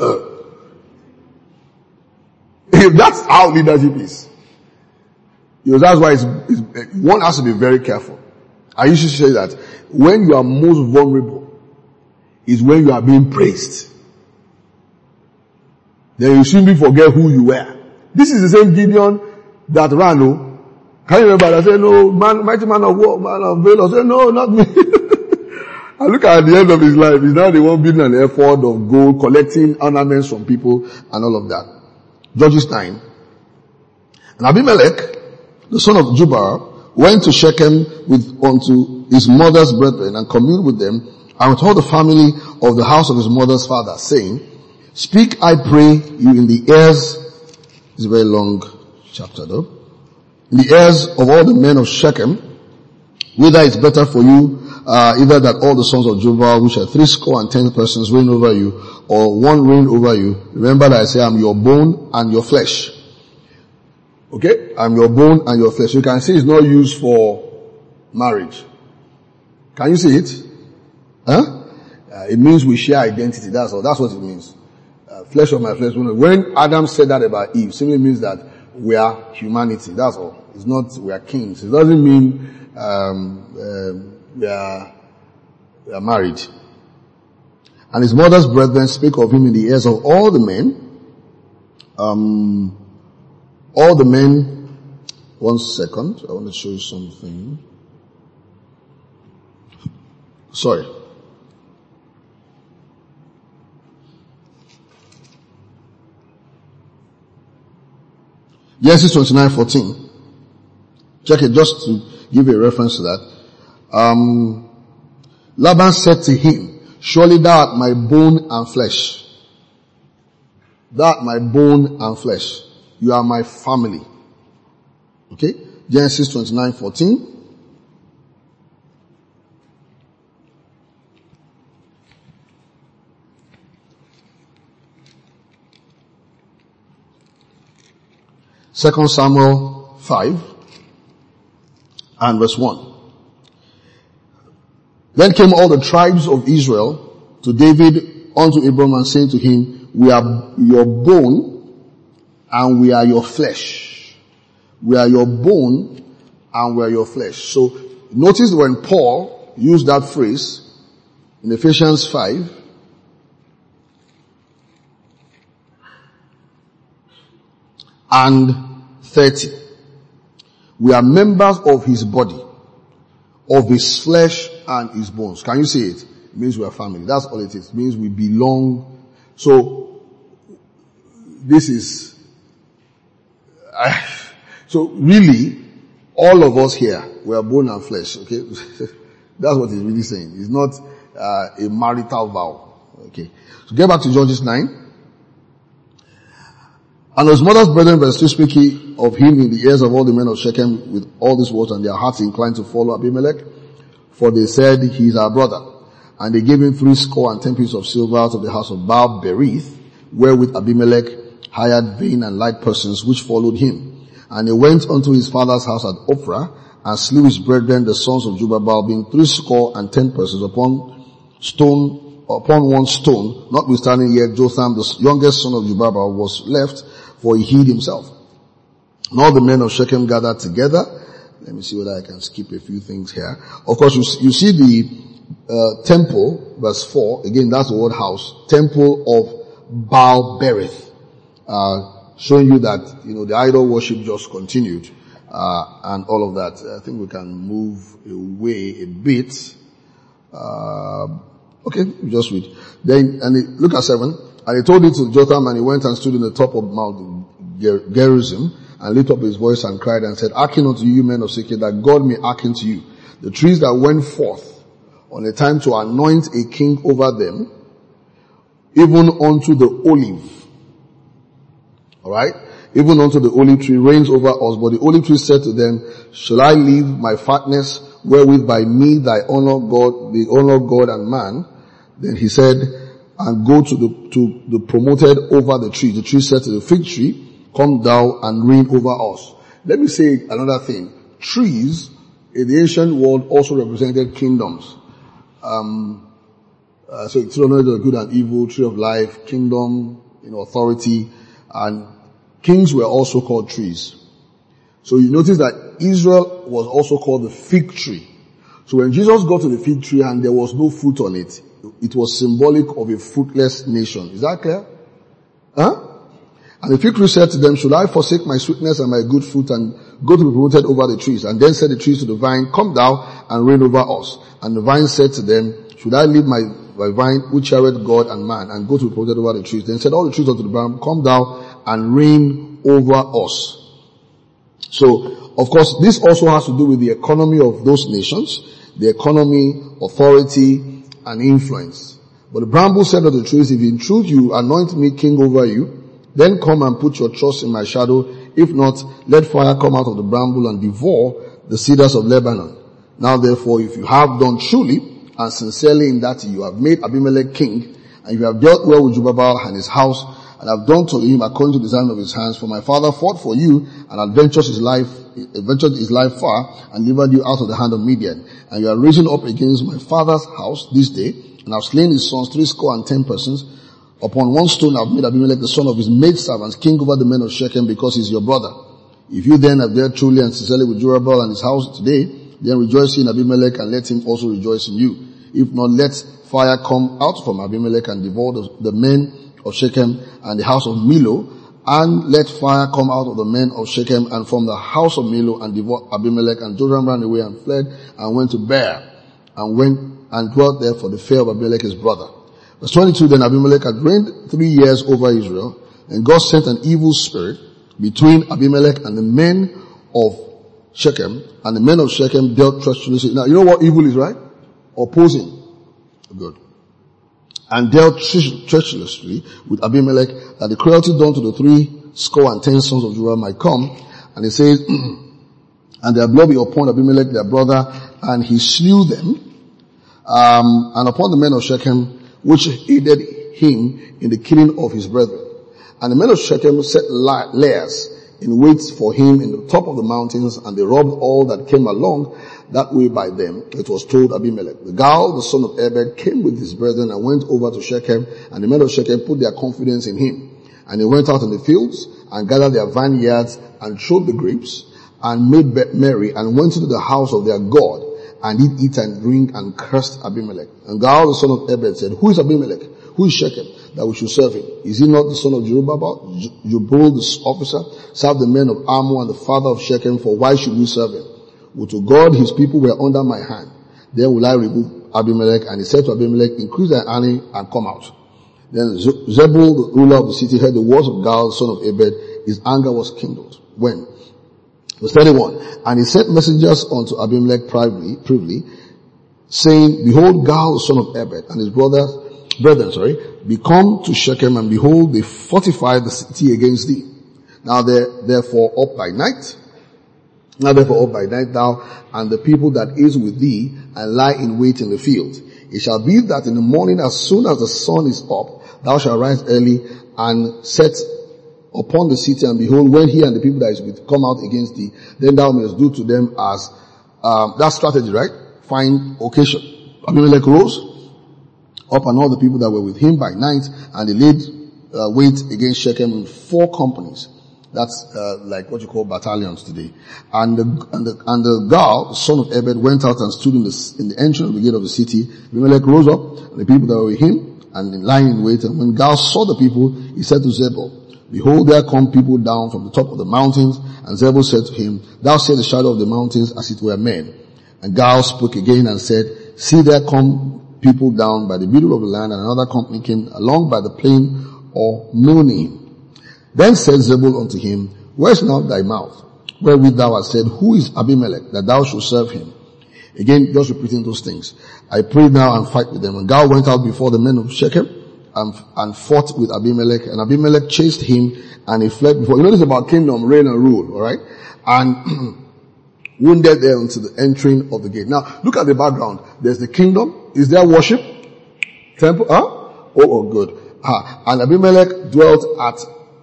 that's how leadership is. You know, that's why it's, it's, one has to be very careful. I used to say that when you are most vulnerable is when you are being praised. Then you simply forget who you were. This is the same Gideon that ran, no? Can you remember? I said, no, man, mighty man of war, man of valor. I said, no, not me. I look at the end of his life. He's now the one building an effort of gold, collecting ornaments from people and all of that. Judges nine. And Abimelech, the son of Jubal, went to Shechem with, unto his mother's brethren and communed with them and with all the family of the house of his mother's father, saying, speak, I pray you, in the ears, it's a very long chapter though, in the ears of all the men of Shechem, whether it's better for you, uh, either that all the sons of Jubal, which are three score and ten persons, reign over you, or one reign over you. Remember that I say I'm your bone and your flesh. Okay? I'm your bone and your flesh. You can see it's not used for marriage. Can you see it? Huh? Uh, it means we share identity. That's all. That's what it means. Uh, flesh of my flesh. When Adam said that about Eve, simply means that we are humanity. That's all. It's not we are kings. It doesn't mean um, um, we are we are married. And his mother's brethren speak of him in the ears of all the men. Um, all the men. One second. I want to show you something. Sorry. Genesis twenty-nine fourteen. Check it just to give a reference to that. Um, Laban said to him, surely thou art my bone and flesh. Thou art my bone and flesh. You are my family. Okay? Genesis twenty-nine fourteen. Second Samuel five and verse one. Then came all the tribes of Israel to David unto Abraham, saying to him, we are your bone and we are your flesh. We are your bone and we are your flesh. So notice when Paul used that phrase in Ephesians five, and thirty. We are members of his body, of his flesh and his bones. Can you see it? It means we are family. That's all it is. It means we belong. So, this is, uh, so really, all of us here, we are bone and flesh, okay? That's what he's really saying. It's not, uh, a marital vow. Okay. So get back to Judges nine. And his mother's brethren were still speaking of him in the ears of all the men of Shechem with all these words, and their hearts inclined to follow Abimelech, for they said, he is our brother. And they gave him three score and ten pieces of silver out of the house of Baal Berith, wherewith Abimelech hired vain and light persons which followed him. And he went unto his father's house at Ophrah, and slew his brethren the sons of Jerubbaal, being three score and ten persons upon stone, upon one stone, notwithstanding yet Jotham, the youngest son of Jerubbaal, was left, for he hid himself. And all the men of Shechem gathered together. Let me see whether I can skip a few things here. Of course, you, you see the uh, temple, verse four. Again, that's the word house. Temple of Baal Berith, uh, showing you that, you know, the idol worship just continued, uh, and all of that. I think we can move away a bit. Uh, okay, just read. Then, and it, look at seven. And he told it to Jotham, and he went and stood in the top of Mount Ger- Gerizim, and lifted up his voice and cried and said, hearken unto you, men of Shechem, that God may hearken to you. The trees that went forth on a time to anoint a king over them, even unto the olive. Alright? Even unto the olive tree reigns over us. But the olive tree said to them, shall I leave my fatness, wherewith by me thy honor God, the honor God and man? Then he said, and go to the, to the promoted over the tree. The tree said to the fig tree, come thou and reign over us. Let me say another thing. Trees in the ancient world also represented kingdoms. Um, uh, so tree of knowledge of good and evil, tree of life, kingdom, you know, authority, and kings were also called trees. So you notice that Israel was also called the fig tree. So when Jesus got to the fig tree and there was no fruit on it, it was symbolic of a fruitless nation. Is that clear? Huh? And the fig tree said to them, should I forsake my sweetness and my good fruit and go to be promoted over the trees? And then said the trees to the vine, come thou and reign over us. And the vine said to them, should I leave my, my vine which cherished God and man and go to be promoted over the trees? Then said all the trees unto the vine, come thou and reign over us. So, of course, this also has to do with the economy of those nations, the economy, authority, and influence. But the bramble said to the trees, if in truth you anoint me king over you, then come and put your trust in my shadow. If not, let fire come out of the bramble and devour the cedars of Lebanon. Now therefore, if you have done truly and sincerely in that you have made Abimelech king, and you have dealt well with Jerubbaal and his house, and have done to him according to the design of his hands, for my father fought for you and adventured his life, adventured his life far and delivered you out of the hand of Midian. And you are risen up against my father's house this day, and have slain his sons, three score and ten persons. Upon one stone I have made Abimelech the son of his maidservants king over the men of Shechem, because he is your brother. If you then have dealt truly and sincerely with Jerubbaal and his house today, then rejoice in Abimelech and let him also rejoice in you. If not, let fire come out from Abimelech and devour the, the men of Shechem and the house of Milo, and let fire come out of the men of Shechem and from the house of Milo and devour Abimelech. And Jotham ran away and fled and went to Beer and went and dwelt there for the fear of Abimelech his brother. Verse twenty-two, then Abimelech had reigned three years over Israel, and God sent an evil spirit between Abimelech and the men of Shechem, and the men of Shechem dealt treacherously. Now, you know what evil is, right? Opposing. Good. And dealt treacherously with Abimelech, that the cruelty done to the three score and ten sons of Jerubbaal might come. And it says, and their blood be upon Abimelech their brother, and he slew them, um, and upon the men of Shechem, which aided him in the killing of his brethren. And the men of Shechem set lairs in wait for him in the top of the mountains, and they robbed all that came along that way by them. It was told Abimelech. The Gaal, the son of Ebed, came with his brethren and went over to Shechem, and the men of Shechem put their confidence in him. And they went out in the fields and gathered their vineyards and trod the grapes and made merry and went into the house of their God and did eat and drink and cursed Abimelech. And Gaal, the son of Ebed, said, who is Abimelech? Who is Shechem, that we should serve him? Is he not the son of Jerubbaal, Jubal the officer, serve the men of Ammon and the father of Shechem? For why should we serve him? Would to God his people were under my hand. Then will I remove Abimelech. And he said to Abimelech, increase thy army and come out. Then Zebul, the ruler of the city, heard the words of Gaal, the son of Ebed. His anger was kindled. When? Verse thirty-one. And he sent messengers unto Abimelech privately, privily, saying, behold, Gal, the son of Ebed, and his brother, brethren, sorry, be come to Shechem, and behold, they fortify the city against thee. Now there, therefore up by night, now therefore up by night thou and the people that is with thee, and lie in wait in the field. It shall be that in the morning, as soon as the sun is up, thou shalt rise early and set upon the city, and behold, when he and the people that is with come out against thee, then thou mayest do to them as, um, that strategy, right? Find occasion. Abimelech rose up, and all the people that were with him by night, and they laid uh, wait against Shechem in four companies. That's uh, like what you call battalions today. And the and the and the Gal, son of Ebed, went out and stood in the in the entrance of the gate of the city. Abimelech rose up, and the people that were with him, and lying in wait. And when Gal saw the people, he said to Zebul, behold, there come people down from the top of the mountains. And Zebul said to him, thou seest the shadow of the mountains as it were men. And Gal spoke again and said, see, there come people down by the middle of the land, and another company came along by the plain or Monim. Then said Zebul unto him, where is not thy mouth, wherewith thou hast said, who is Abimelech, that thou shouldst serve him? Again, just repeating those things. I pray now and fight with them. And Gal went out before the men of Shechem and, and fought with Abimelech, and Abimelech chased him, and he fled before. You know this about kingdom, reign and rule, alright? And wounded there unto the entering of the gate. Now, look at the background. There's the kingdom. Is there worship? Temple? Huh? Oh, oh, good. Ah, and Abimelech dwelt at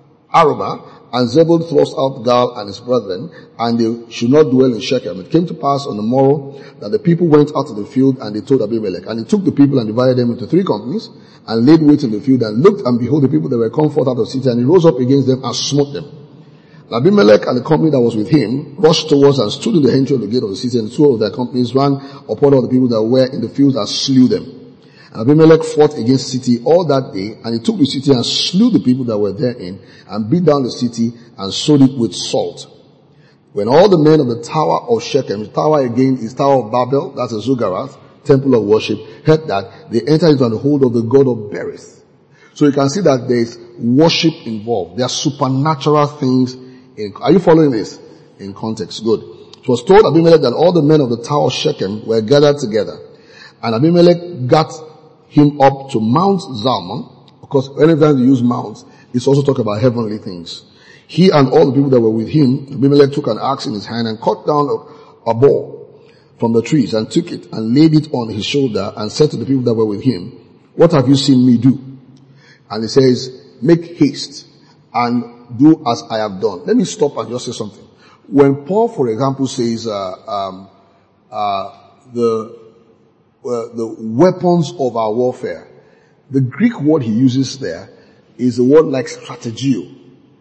Arabah, and Zebul thrust out Gal and his brethren, and they should not dwell in Shechem. It came to pass on the morrow that the people went out to the field, and they told Abimelech. And he took the people and divided them into three companies, and laid wait in the field, and looked, and behold, the people that were come forth out of the city, and he rose up against them and smote them. And Abimelech and the company that was with him rushed towards and stood in the entry of the gate of the city, and two of their companies ran upon all the people that were in the field and slew them. And Abimelech fought against the city all that day, and he took the city and slew the people that were therein, and beat down the city and sowed it with salt. When all the men of the tower of Shechem, the tower again is Tower of Babel, that's a Zugarath, temple of worship, heard that, they entered into the hold of the god of Berith. So you can see that there is worship involved. There are supernatural things in, are you following this? In context. Good. It was told Abimelech that all the men of the tower of Shechem were gathered together. And Abimelech got him up to Mount Zalmon, because anytime you use mounts, it's also talk about heavenly things. He and all the people that were with him, Abimelech took an axe in his hand and cut down a, a boar from the trees, and took it and laid it on his shoulder, and said to the people that were with him, what have you seen me do? And he says, make haste and do as I have done. Let me stop and just say something. When Paul, for example, says uh, um, uh, the uh, the weapons of our warfare, the Greek word he uses there is a word like strategio.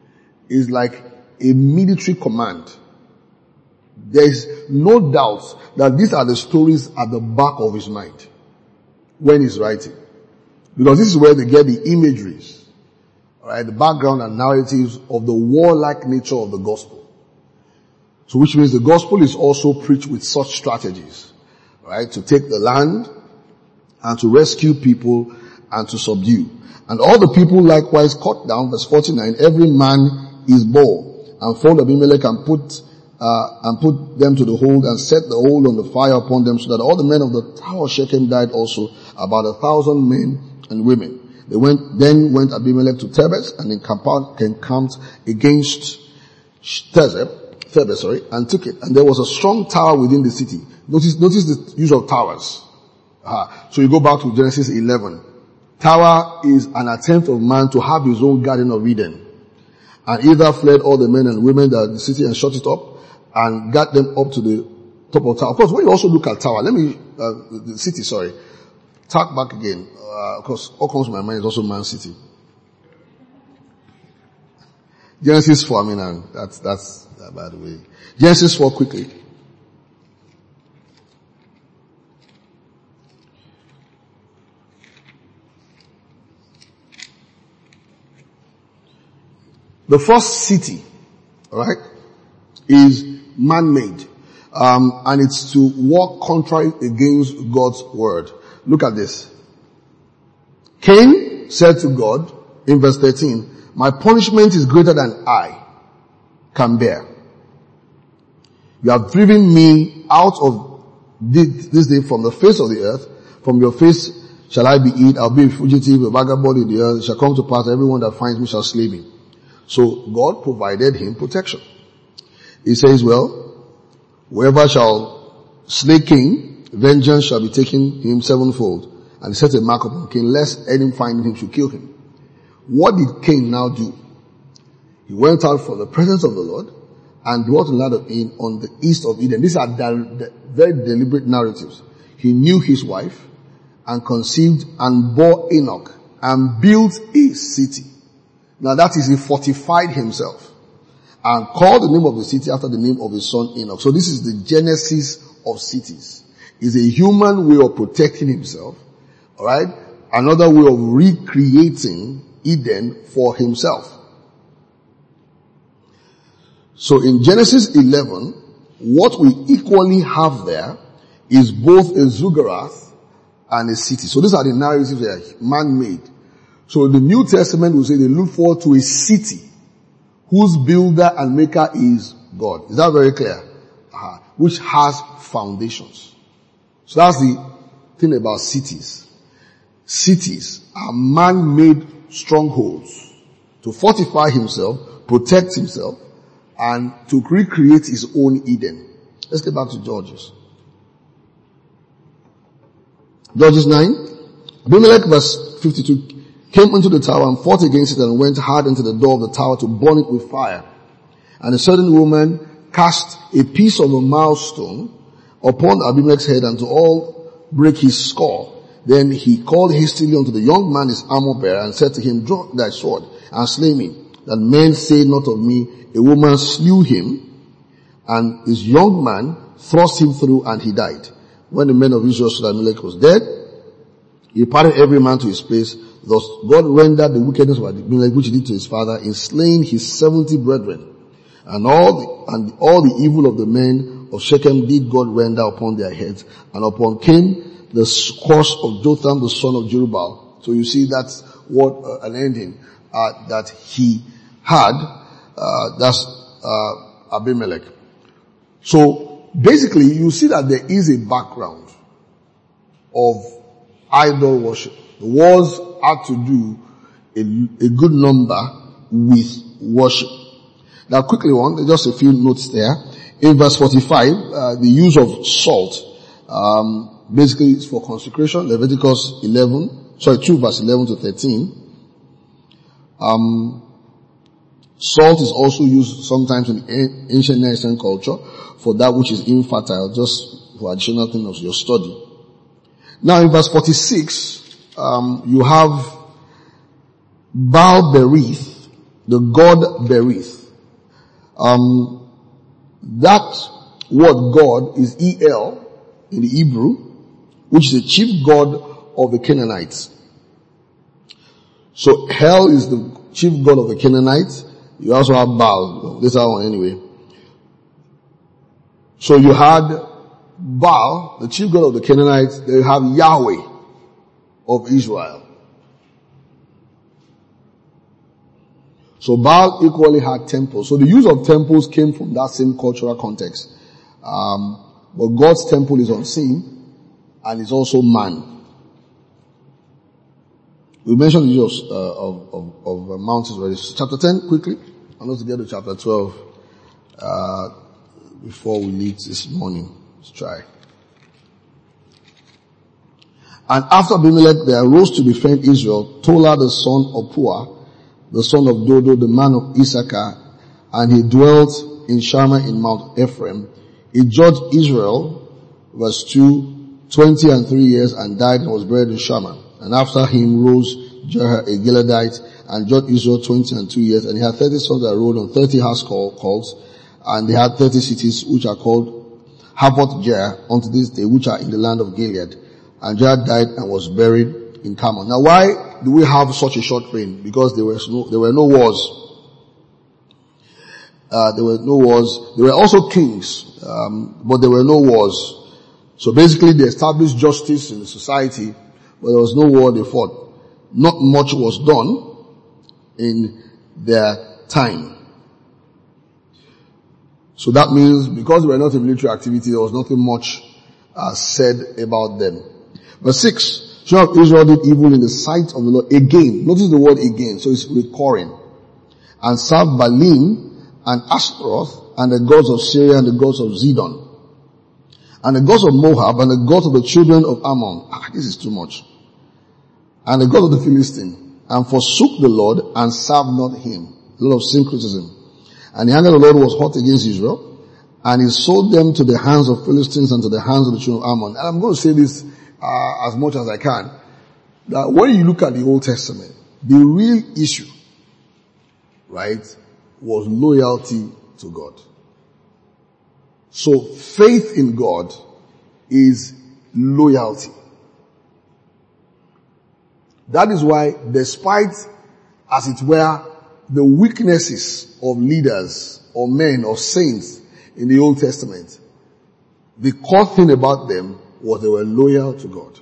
Is like a military command. There is no doubt that these are the stories at the back of his mind when he's writing, because this is where they get the imageries, right? The background and narratives of the warlike nature of the gospel. So which means the gospel is also preached with such strategies, right? To take the land and to rescue people and to subdue. And all the people likewise cut down, verse forty-nine, every man his bow, and found Abimelech and put, uh, and put them to the hold, and set the hold on the fire upon them, so that all the men of the tower of Shechem died also, about a thousand men and women. They went, then went Abimelech to Thebes, and encamped against Thebes, Thebes, sorry, and took it. And there was a strong tower within the city. Notice, notice the use of towers. Uh, so you go back to Genesis eleven. Tower is an attempt of man to have his own Garden of Eden. And either fled all the men and women that the city and shut it up, and got them up to the top of tower. Of course, when you also look at tower, let me, uh, the city, sorry, talk back again, uh, of course, all comes to my mind is also Man City. Genesis four, I mean, and that's, that's, uh, by the way. Genesis four quickly. The first city, alright, is man-made. Um, and it's to walk contrary against God's word. Look at this. Cain said to God, in verse thirteen, my punishment is greater than I can bear. You have driven me out of this day from the face of the earth, from your face shall I be hid, I'll be a fugitive, a vagabond in the earth. It shall come to pass, everyone that finds me shall slay me. So God provided him protection. He says, well, whoever shall slay Cain, vengeance shall be taken him sevenfold. And he set a mark upon Cain, lest any finding him should kill him. What did Cain now do? He went out from the presence of the Lord and dwelt in the land of En on the east of Eden. These are de- very deliberate narratives. He knew his wife and conceived and bore Enoch and built a city. Now that is, he fortified himself and called the name of the city after the name of his son Enoch. So this is the genesis of cities. It's a human way of protecting himself. Alright? Another way of recreating Eden for himself. So in Genesis eleven, what we equally have there is both a Zugarath and a city. So these are the narratives that are man-made. So the New Testament will say they look forward to a city whose builder and maker is God. Is that very clear? Uh-huh. Which has foundations. So that's the thing about cities. Cities are man-made strongholds to fortify himself, protect himself, and to recreate his own Eden. Let's get back to Judges. Judges nine. Abimelech, verse fifty-two, came into the tower and fought against it and went hard into the door of the tower to burn it with fire. And a certain woman cast a piece of a milestone upon Abimelech's head and to all break his skull. Then he called hastily unto the young man his armor bearer and said to him, draw thy sword and slay me, that men say not of me, a woman slew him, and his young man thrust him through and he died. When the men of Israel saw that Abimelech was dead, he parted every man to his place. Thus God rendered the wickedness of Abimelech which he did to his father in slaying his seventy brethren. And all the, and all the evil of the men of Shechem did God render upon their heads. And upon Cain the curse of Jotham the son of Jerubbaal. So you see that's what uh, an ending uh, that he had. Uh, that's uh, Abimelech. So basically you see that there is a background of idol worship. The wars had to do a, a good number with worship. Now quickly on, just a few notes there. In verse forty-five, uh, the use of salt, um, basically it's for consecration. Leviticus eleven, sorry, two verse eleven to thirteen. Um, salt is also used sometimes in ancient Near Eastern culture for that which is infertile, just for additional thing of your study. Now in verse forty-six, um, you have Baal Berith, the god Berith. Um, that word God is E L in the Hebrew, which is the chief god of the Canaanites. So hell is the chief god of the Canaanites. You also have Baal. This is one anyway. So you had Baal, the chief god of the Canaanites. They have Yahweh of Israel. So Baal equally had temples. So the use of temples came from that same cultural context. Um, but God's temple is unseen and is also man. We mentioned the use of, uh, of, of, of uh, mountains already. So chapter ten, quickly. I want to get to chapter twelve, uh, before we leave this morning. Let's try. And after Abimelech, there arose to defend Israel Tola the son of Puah, the son of Dodo, the man of Issachar, and he dwelt in Shammah in Mount Ephraim. He judged Israel, verse two, twenty and three years, and died and was buried in Shammah. And after him rose Jehu a Gileadite, and judged Israel twenty and two years, and he had thirty sons that ruled on thirty house calls, and they had thirty cities which are called Havoth Jair unto this day, which are in the land of Gilead. And Jair died and was buried in Carmel. Now why do we have such a short reign? Because there was no, there were no wars. Uh, there were no wars. There were also kings, um, but there were no wars. So basically they established justice in the society, but there was no war they fought. Not much was done in their time. So that means because there were not a military activity, there was nothing much uh, said about them. Verse six, children of Israel did evil in the sight of the Lord. Again, notice the word again, so it's recurring. And served Baalim and Ashtaroth and the gods of Syria and the gods of Zidon. And the gods of Moab and the gods of the children of Ammon. Ah, this is too much. And the gods of the Philistine. And forsook the Lord and served not him. A lot of syncretism. And the anger of the Lord was hot against Israel. And he sold them to the hands of Philistines and to the hands of the children of Ammon. And I'm going to say this uh, as much as I can. That when you look at the Old Testament, the real issue, right, was loyalty to God. So faith in God is loyalty. That is why, despite, as it were, the weaknesses of leaders or men or saints in the Old Testament, the core thing about them was they were loyal to God.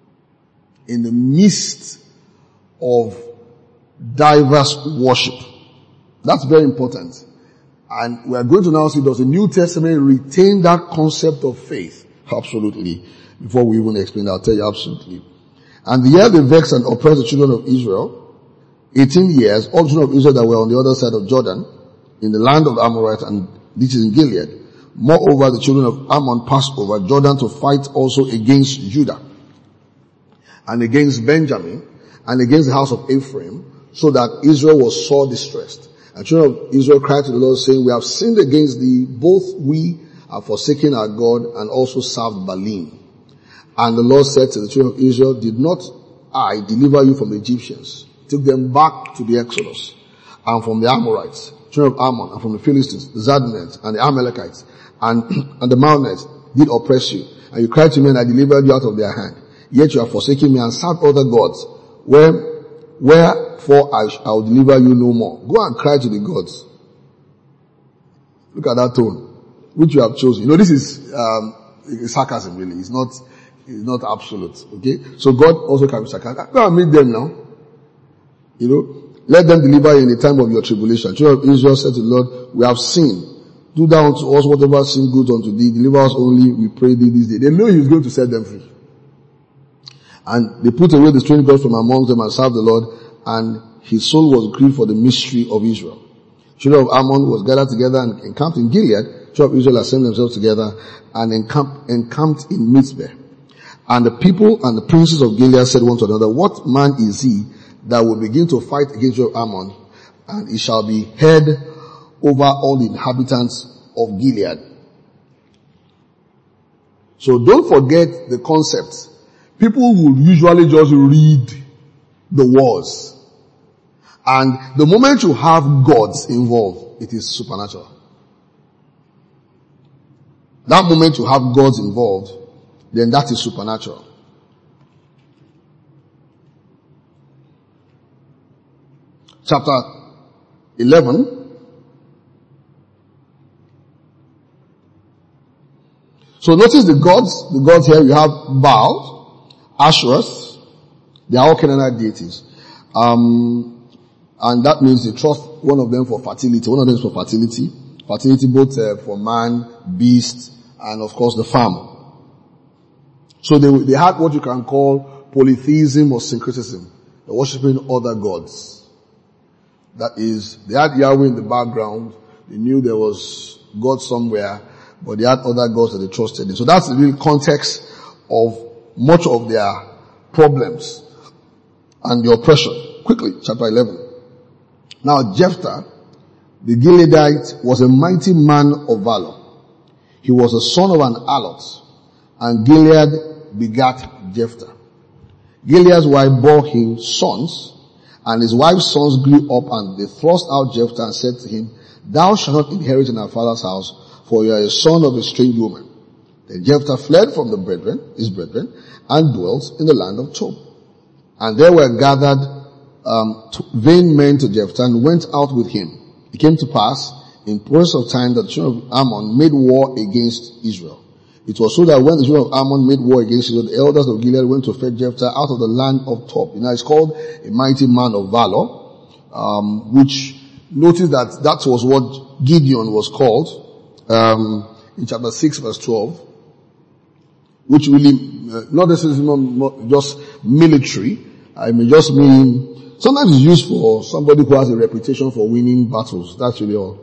In the midst of diverse worship. That's very important. And we are going to now see, does the New Testament retain that concept of faith? Absolutely. Before we even explain, I'll tell you absolutely. And the year they vexed and oppressed the children of Israel, eighteen years, all the children of Israel that were on the other side of Jordan, in the land of the Amorites, and this is in Gilead. Moreover, the children of Ammon passed over Jordan to fight also against Judah, and against Benjamin, and against the house of Ephraim, so that Israel was sore distressed. And children of Israel cried to the Lord, saying, we have sinned against thee, both we have forsaken our God, and also served Baalim. And the Lord said to the children of Israel, did not I deliver you from the Egyptians? Took them back to the Exodus, and from the Amorites, children of Ammon, and from the Philistines, the Zidonians, and the Amalekites, and, and the Maonites did oppress you. And you cried to me, and I delivered you out of their hand. Yet you have forsaken me and served other gods, where, wherefore I will deliver you no more. Go and cry to the gods. Look at that tone, which you have chosen. You know, this is um, sarcasm, really. It's not, it's not absolute. Okay, so God also can be sarcastic. Go and meet them now. You know, let them deliver you in the time of your tribulation. Children of Israel said to the Lord, we have sinned. Do thou unto us whatever seems good unto thee. Deliver us only, we pray thee this day. They know he is going to set them free. And they put away the strange gods from among them and served the Lord, and his soul was grieved for the mystery of Israel. Children of Ammon was gathered together and encamped in Gilead. Children of Israel assembled themselves together and encamped, encamped in Mizpeh. And the people and the princes of Gilead said one to another, what man is he that will begin to fight against your Ammon, and he shall be head over all the inhabitants of Gilead. So don't forget the concept. People will usually just read the wars. And the moment you have gods involved, it is supernatural. That moment you have gods involved, then that is supernatural. Chapter eleven. So notice the gods, the gods here, you have Baal, Ashereth, they are all Canaanite deities. Um, and that means they trust one of them for fertility. One of them is for fertility. Fertility both uh, for man, beast, and of course the farm. So they, they had what you can call polytheism or syncretism. They're worshipping other gods. That is, they had Yahweh in the background. They knew there was God somewhere, but they had other gods that they trusted in. So that's the real context of much of their problems and the oppression. Quickly, chapter eleven. Now Jephthah, the Gileadite, was a mighty man of valor. He was the son of an harlot, and Gilead begat Jephthah. Gilead's wife bore him sons, and his wife's sons grew up, and they thrust out Jephthah and said to him, thou shalt not inherit in our father's house, for you are a son of a strange woman. Then Jephthah fled from the brethren, his brethren, and dwelt in the land of Tob. And there were gathered um, vain men to Jephthah, and went out with him. It came to pass in process of time that the children of Ammon made war against Israel. It was so that when the children of Ammon made war against Israel, the elders of Gilead went to fetch Jephthah out of the land of Tob. You know, it's called a mighty man of valor, um, which notice that that was what Gideon was called. Um, in chapter six verse twelve, which really, uh, not necessarily just military. I may just mean, sometimes it's used for somebody who has a reputation for winning battles. That's really all.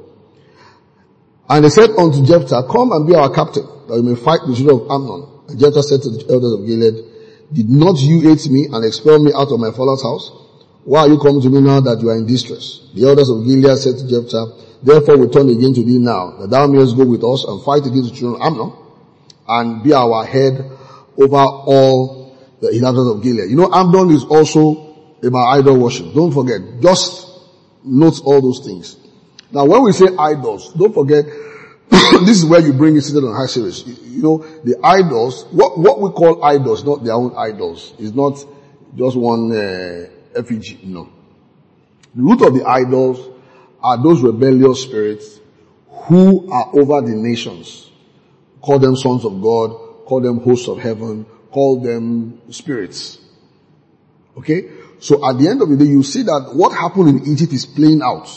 And they said unto Jephthah, come and be our captain, that we may fight the children of Ammon. And Jephthah said to the elders of Gilead, did not you hate me and expel me out of my father's house? Why are you coming to me now that you are in distress? The elders of Gilead said to Jephthah, therefore we turn again to thee now, that thou mayest go with us and fight against the children of Ammon, and be our head over all the inhabitants of Gilead. You know, Ammon is also about idol worship. Don't forget. Just note all those things. Now when we say idols, don't forget, this is where you bring it seated on high series. You, you know, the idols, what, what we call idols, not their own idols. It's not just one, uh, effigy, no. The root of the idols are those rebellious spirits who are over the nations. Call them sons of God, call them hosts of heaven, call them spirits. Okay? So at the end of the day, you see that what happened in Egypt is playing out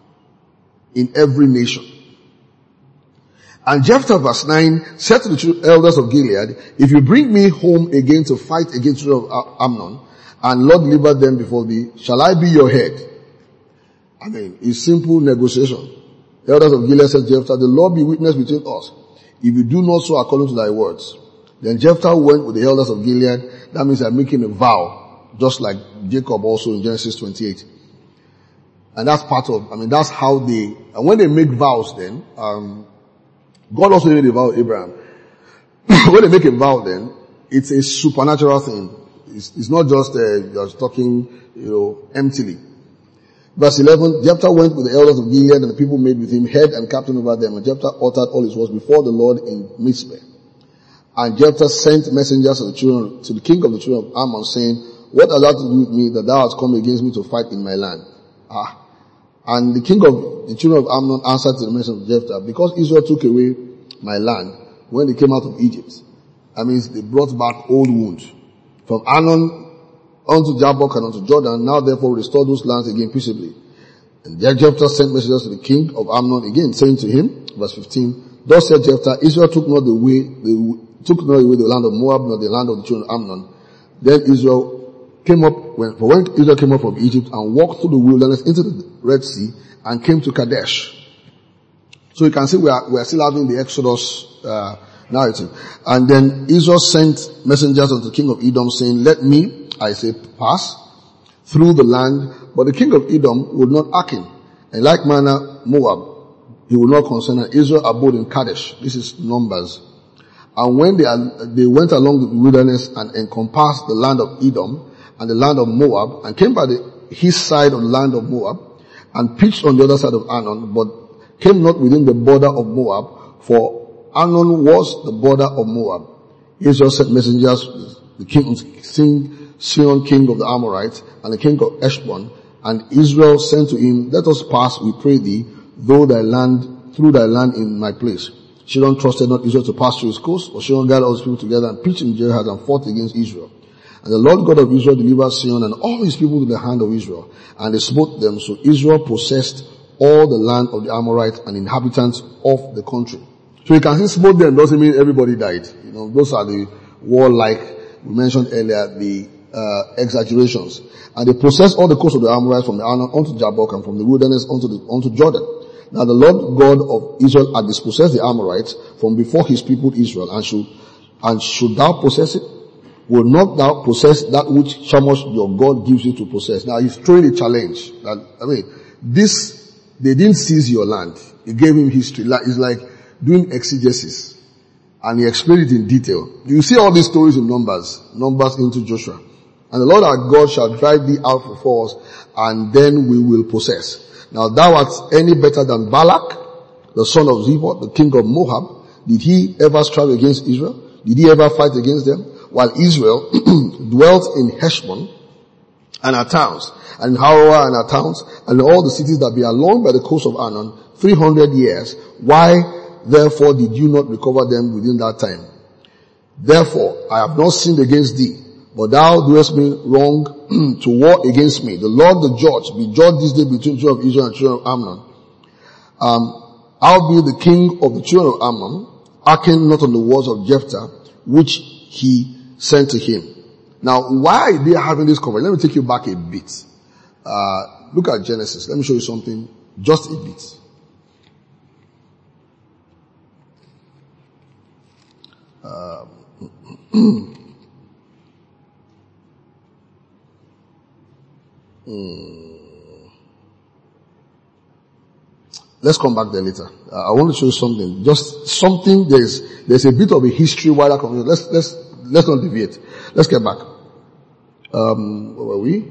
in every nation. And Jephthah verse nine said to the elders of Gilead, if you bring me home again to fight against the children of Ammon, and Lord deliver them before thee, shall I be your head? I mean, it's simple negotiation. The elders of Gilead said to Jephthah, the Lord be witness between us, if you do not so according to thy words. Then Jephthah went with the elders of Gilead. That means they're making a vow, just like Jacob also in Genesis twenty-eight. And that's part of, I mean, that's how they, and when they make vows then, um, God also made a vow to Abraham. When they make a vow then, it's a supernatural thing. It's, it's not just, uh, just talking, you know, emptily. Verse eleven, Jephthah went with the elders of Gilead and the people made with him head and captain over them. And Jephthah uttered all his words before the Lord in Mizpeh. And Jephthah sent messengers to the children, to the king of the children of Ammon, saying, what hast thou to do with me that thou hast come against me to fight in my land? Ah. And the king of the children of Ammon answered to the messenger of Jephthah, because Israel took away my land when they came out of Egypt. That means they brought back old wounds. From Arnon unto Jabbok and unto Jordan, now therefore restore those lands again peaceably. And Jephthah sent messengers to the king of Ammon again, saying to him, verse fifteen, thus said Jephthah, Israel took not the way, the, took not away the land of Moab, nor the land of the children of Ammon. Then Israel came up, when, for when Israel came up from Egypt and walked through the wilderness into the Red Sea and came to Kadesh. So you can see we are, we are still having the Exodus, uh, narrative. And then Israel sent messengers unto the king of Edom saying, let me, I say, pass through the land. But the king of Edom would not hearken. And like manner Moab, he would not consent. And Israel abode in Kadesh. This is Numbers. And when they, are, they went along the wilderness and encompassed the land of Edom and the land of Moab and came by the his side of the land of Moab and pitched on the other side of Arnon, but came not within the border of Moab, for Arnon was the border of Moab. Israel sent messengers, the king, Sihon king of the Amorites, and the king of Heshbon, and Israel sent to him, let us pass, we pray thee, though thy land, through thy land in my place. Sihon trusted not Israel to pass through his coast, for Sihon gathered all his people together and pitched in Jericho and fought against Israel. And the Lord God of Israel delivered Sihon and all his people to the hand of Israel, and they smote them, so Israel possessed all the land of the Amorites and inhabitants of the country. So you can see smote them doesn't mean everybody died. You know, those are the warlike, we mentioned earlier, the uh, exaggerations. And they possessed all the coast of the Amorites from the Arnon unto Jabbok and from the wilderness unto the, unto Jordan. Now the Lord God of Israel had dispossessed the Amorites from before his people Israel, and should, and should thou possess it? Will not thou possess that which Shamash your God gives you to possess? Now he's throwing a challenge. That, I mean, this, they didn't seize your land. He gave him history. It's like doing exegesis. And he explained it in detail. You see all these stories in Numbers, Numbers into Joshua. And the Lord our God shall drive thee out before us, and then we will possess. Now thou art any better than Balak, the son of Zippor, the king of Moab. Did he ever strive against Israel? Did he ever fight against them? While Israel dwelt in Heshbon and her towns, and in Haroah and her towns, and in all the cities that be along by the coast of Arnon, three hundred years. Why therefore did you not recover them within that time? Therefore I have not sinned against thee, but thou doest me wrong to war against me. The Lord the judge be judged this day between the children of Israel and the children of Ammon. Um, I'll be the king of the children of Ammon, hearken not on the words of Jephthah, which he sent to him. Now, why are they having this conversation? Let me take you back a bit. Uh, look at Genesis. Let me show you something, just a bit. Um, mm. Let's come back there later. Uh, I want to show you something. Just something, there's, there's a bit of a history while I come. Let's, let's, let's not deviate. Let's get back. Um, where were we?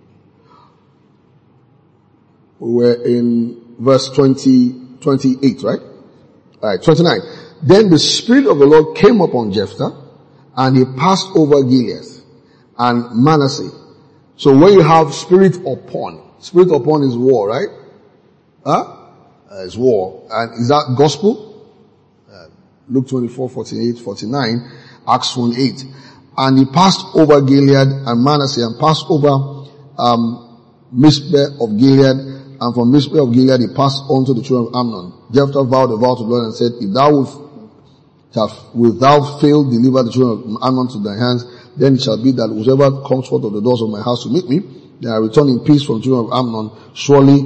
We were in verse twenty, twenty-eight, right? Alright, twenty-nine. Then the Spirit of the Lord came upon Jephthah, and he passed over Gilead and Manasseh. So when you have spirit upon, spirit upon is war, right? Huh? Uh, it's war. And is that gospel? Uh, Luke twenty-four, forty-eight, forty-nine, Acts one eight. And he passed over Gilead and Manasseh, and passed over, um, Mizpeh of Gilead, and from Mizpeh of Gilead he passed on to the children of Amnon. Jephthah vowed a vow to the Lord and said, if thou wilt, wilt thou fail deliver the children of Amnon to thy hands, then it shall be that whoever comes forth of the doors of my house to meet me, then I return in peace from the children of Amnon, surely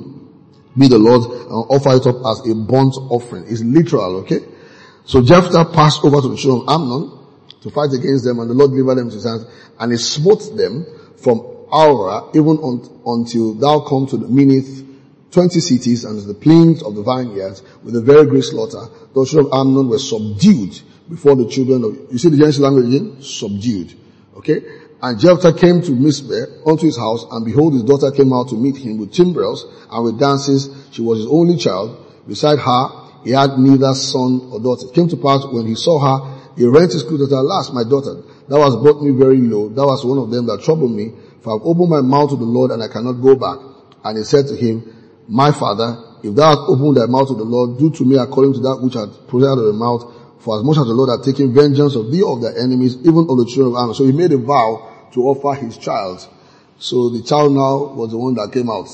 be the Lord, and offer it up as a burnt offering. It's literal, okay? So Jephthah passed over to the children of Amnon to fight against them, and the Lord delivered them to his hands, and he smote them from Aurora, even on, until thou come to the Minnith, twenty cities, and the plains of the vineyards, with a very great slaughter. Those children of Amnon were subdued before the children of, you see the Genesis language again? Subdued. Okay? And Jephthah came to Mizpeh unto his house, and behold, his daughter came out to meet him with timbrels and with dances. She was his only child. Beside her, he had neither son or daughter. It came to pass when he saw her, he rent his clothes, alas, my daughter, thou hast brought me very low. Thou hast one of them that trouble me. For I have opened my mouth to the Lord, and I cannot go back. And he said to him, my father, if thou hast opened thy mouth to the Lord, do to me according to that which hath proceeded out of thy mouth. For as much as the Lord hath taken vengeance of thee of thy enemies, even of the children of Ammon. So he made a vow to offer his child. So the child now was the one that came out.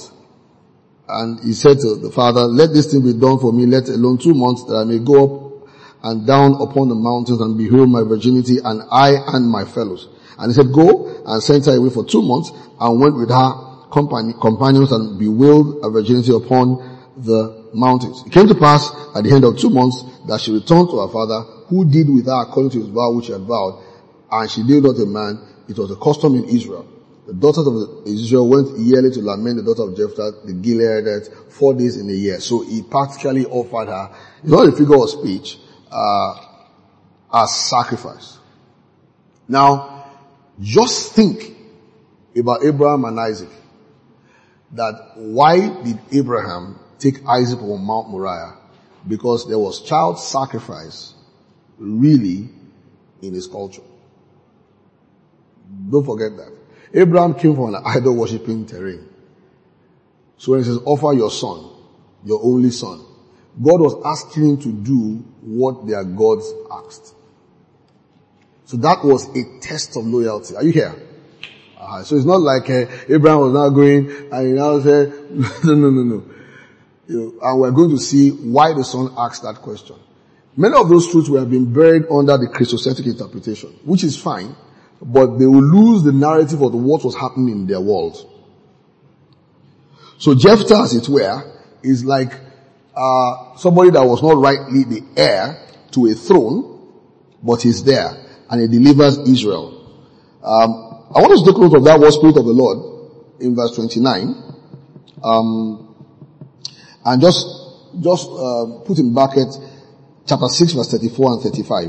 And he said to the father, let this thing be done for me, let alone two months, that I may go up and down upon the mountains and behold my virginity, and I and my fellows. And he said, go, and sent her away for two months, and went with her company, companions, and bewailed her virginity upon the mountains. It came to pass at the end of two months that she returned to her father, who did with her according to his vow which he had vowed, and she did not a man. It was a custom in Israel. The daughters of Israel went yearly to lament the daughter of Jephthah, the Gileadites, four days in a year. So he practically offered her, it's not a figure of speech, uh, as sacrifice. Now, just think about Abraham and Isaac. That why did Abraham take Isaac on Mount Moriah? Because there was child sacrifice really in his culture. Don't forget that. Abraham came from an idol worshipping terrain. So when it says offer your son, your only son, God was asking him to do what their gods asked. So that was a test of loyalty. Are you here? Uh, so it's not like uh, Abraham was now going and he now said, no, no, no, no. You know, and we're going to see why the son asked that question. Many of those truths were being buried under the Christocentric interpretation, which is fine, but they will lose the narrative of what was happening in their world. So Jephthah, as it were, is like uh somebody that was not rightly the heir to a throne, but he's there, and he delivers Israel. Um, I want us to take note of that word Spirit of the Lord in verse twenty-nine. Um, and just, just, uh, put in bracket chapter six verse thirty-four and thirty-five.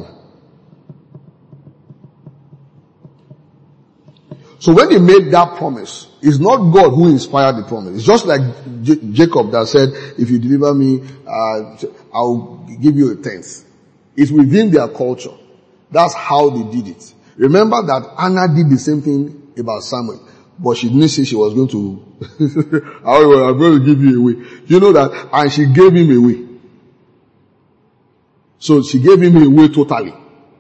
So when they made that promise, it's not God who inspired the promise. It's just like J- Jacob that said, if you deliver me, uh, I'll give you a tenth. It's within their culture. That's how they did it. Remember that Anna did the same thing about Samuel, but she didn't say she was going to, I'm going to give you away. You know that? And she gave him away. So she gave him away totally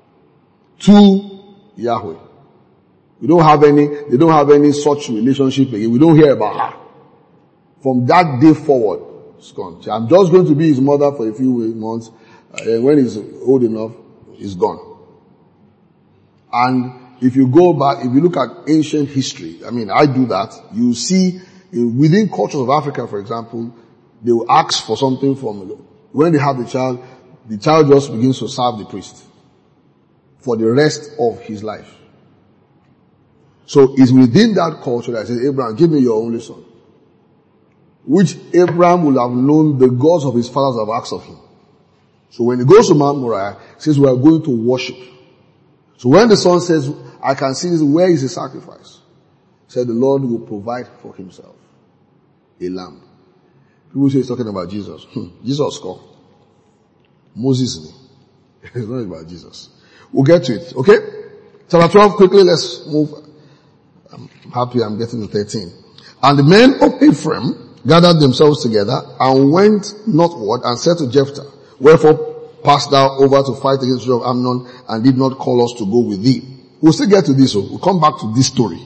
to Yahweh. We don't have any, they don't have any such relationship again. We don't hear about her. From that day forward, it's gone. So I'm just going to be his mother for a few months, and when he's old enough, he's gone. And if you go back, if you look at ancient history, I mean, I do that, you see within cultures of Africa, for example, they will ask for something from, when they have the child, the child just begins to serve the priest for the rest of his life. So it's within that culture that says, Abraham, give me your only son. Which Abraham will have known the gods of his fathers have asked of him. So when he goes to Mount Moriah, he says, we are going to worship. So when the son says, I can see this, where is the sacrifice? He said, the Lord will provide for himself a lamb. People say he's talking about Jesus. Hmm. Jesus called. Moses. It's not about Jesus. We'll get to it. Okay? Chapter twelve, quickly, let's move. I'm happy I'm getting to thirteen. And the men of Ephraim gathered themselves together and went northward and said to Jephthah, wherefore passed thou over to fight against the children of Ammon and did not call us to go with thee. We'll still get to this. So we'll come back to this story.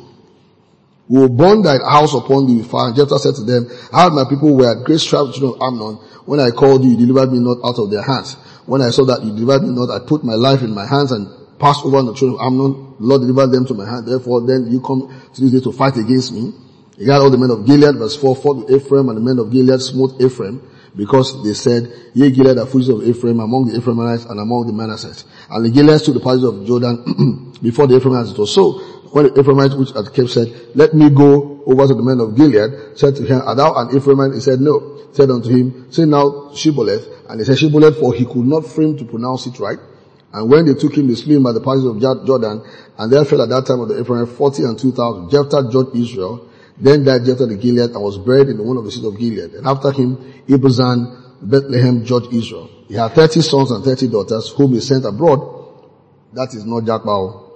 We will burn thy house upon thee with fire. And Jephthah said to them, how my people were at great strife with the children of Ammon. When I called you, you delivered me not out of their hands. When I saw that you delivered me not, I put my life in my hands and passed over the children of Ammon. The Lord delivered them to my hand. Therefore then you come to this day to fight against me. He got all the men of Gilead, verse four, fought with Ephraim, and the men of Gilead smote Ephraim, because they said, ye Gilead are fugitives of Ephraim among the Ephraimites and among the Manassites. And the Gilead stood the passages of Jordan before the Ephraimites. It was so, when the Ephraimites which had kept said, let me go over to the men of Gilead, said to him, art thou an Ephraimite? He said, no. Said unto him, say now Shibboleth. And he said Shibboleth, for he could not frame to pronounce it right. And when they took him, they slew him by the passages of Jordan, and there fell at that time of the Ephraim forty and two thousand. Jephthah judged Israel. Then died Jephthah the Gilead and was buried in the one of the cities of Gilead. And after him, Ibzan, Bethlehem judged Israel. He had thirty sons and thirty daughters, whom he sent abroad. That is not Jacbao.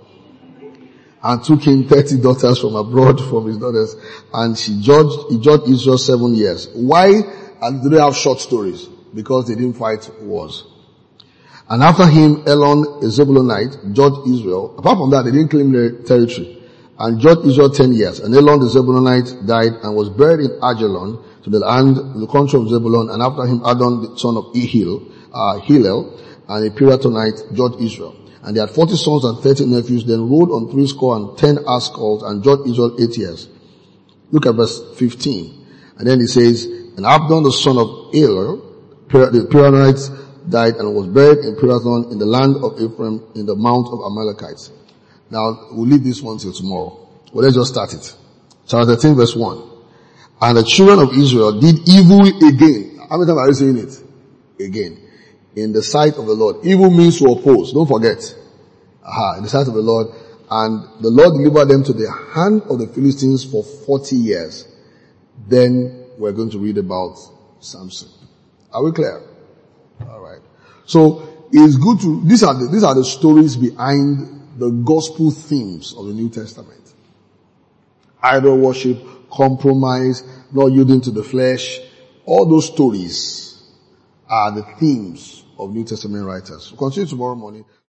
And took him thirty daughters from abroad from his daughters. And she judged, he judged Israel seven years. Why do they have short stories? Because they didn't fight wars. And after him, Elon, a Zebulonite, judged Israel. Apart from that, they didn't claim their territory. And judged Israel ten years. And Elon the Zebulonite died and was buried in Ajalon, to the land, the country of Zebulun. And after him, Adon the son of Ehil, uh, Hillel, and a Piratonite judged Israel. And they had forty sons and thirty nephews, then ruled on three score and ten ascalls, and judged Israel eight years. Look at verse fifteen. And then he says, and Abdon the son of Ehil, the Piratonite, died and was buried in Pirathon in the land of Ephraim in the mount of Amalekites. Now, we'll leave this one till tomorrow. Well, let's just start it. Chapter thirteen verse one. And the children of Israel did evil again. How many times are you saying it? Again. In the sight of the Lord. Evil means to oppose. Don't forget. Aha, in the sight of the Lord. And the Lord delivered them to the hand of the Philistines for forty years. Then we're going to read about Samson. Are we clear? Alright. So, it's good to, these are the, these are the stories behind the gospel themes of the New Testament. Idol worship, compromise, not yielding to the flesh. All those stories are the themes of New Testament writers. We'll continue tomorrow morning.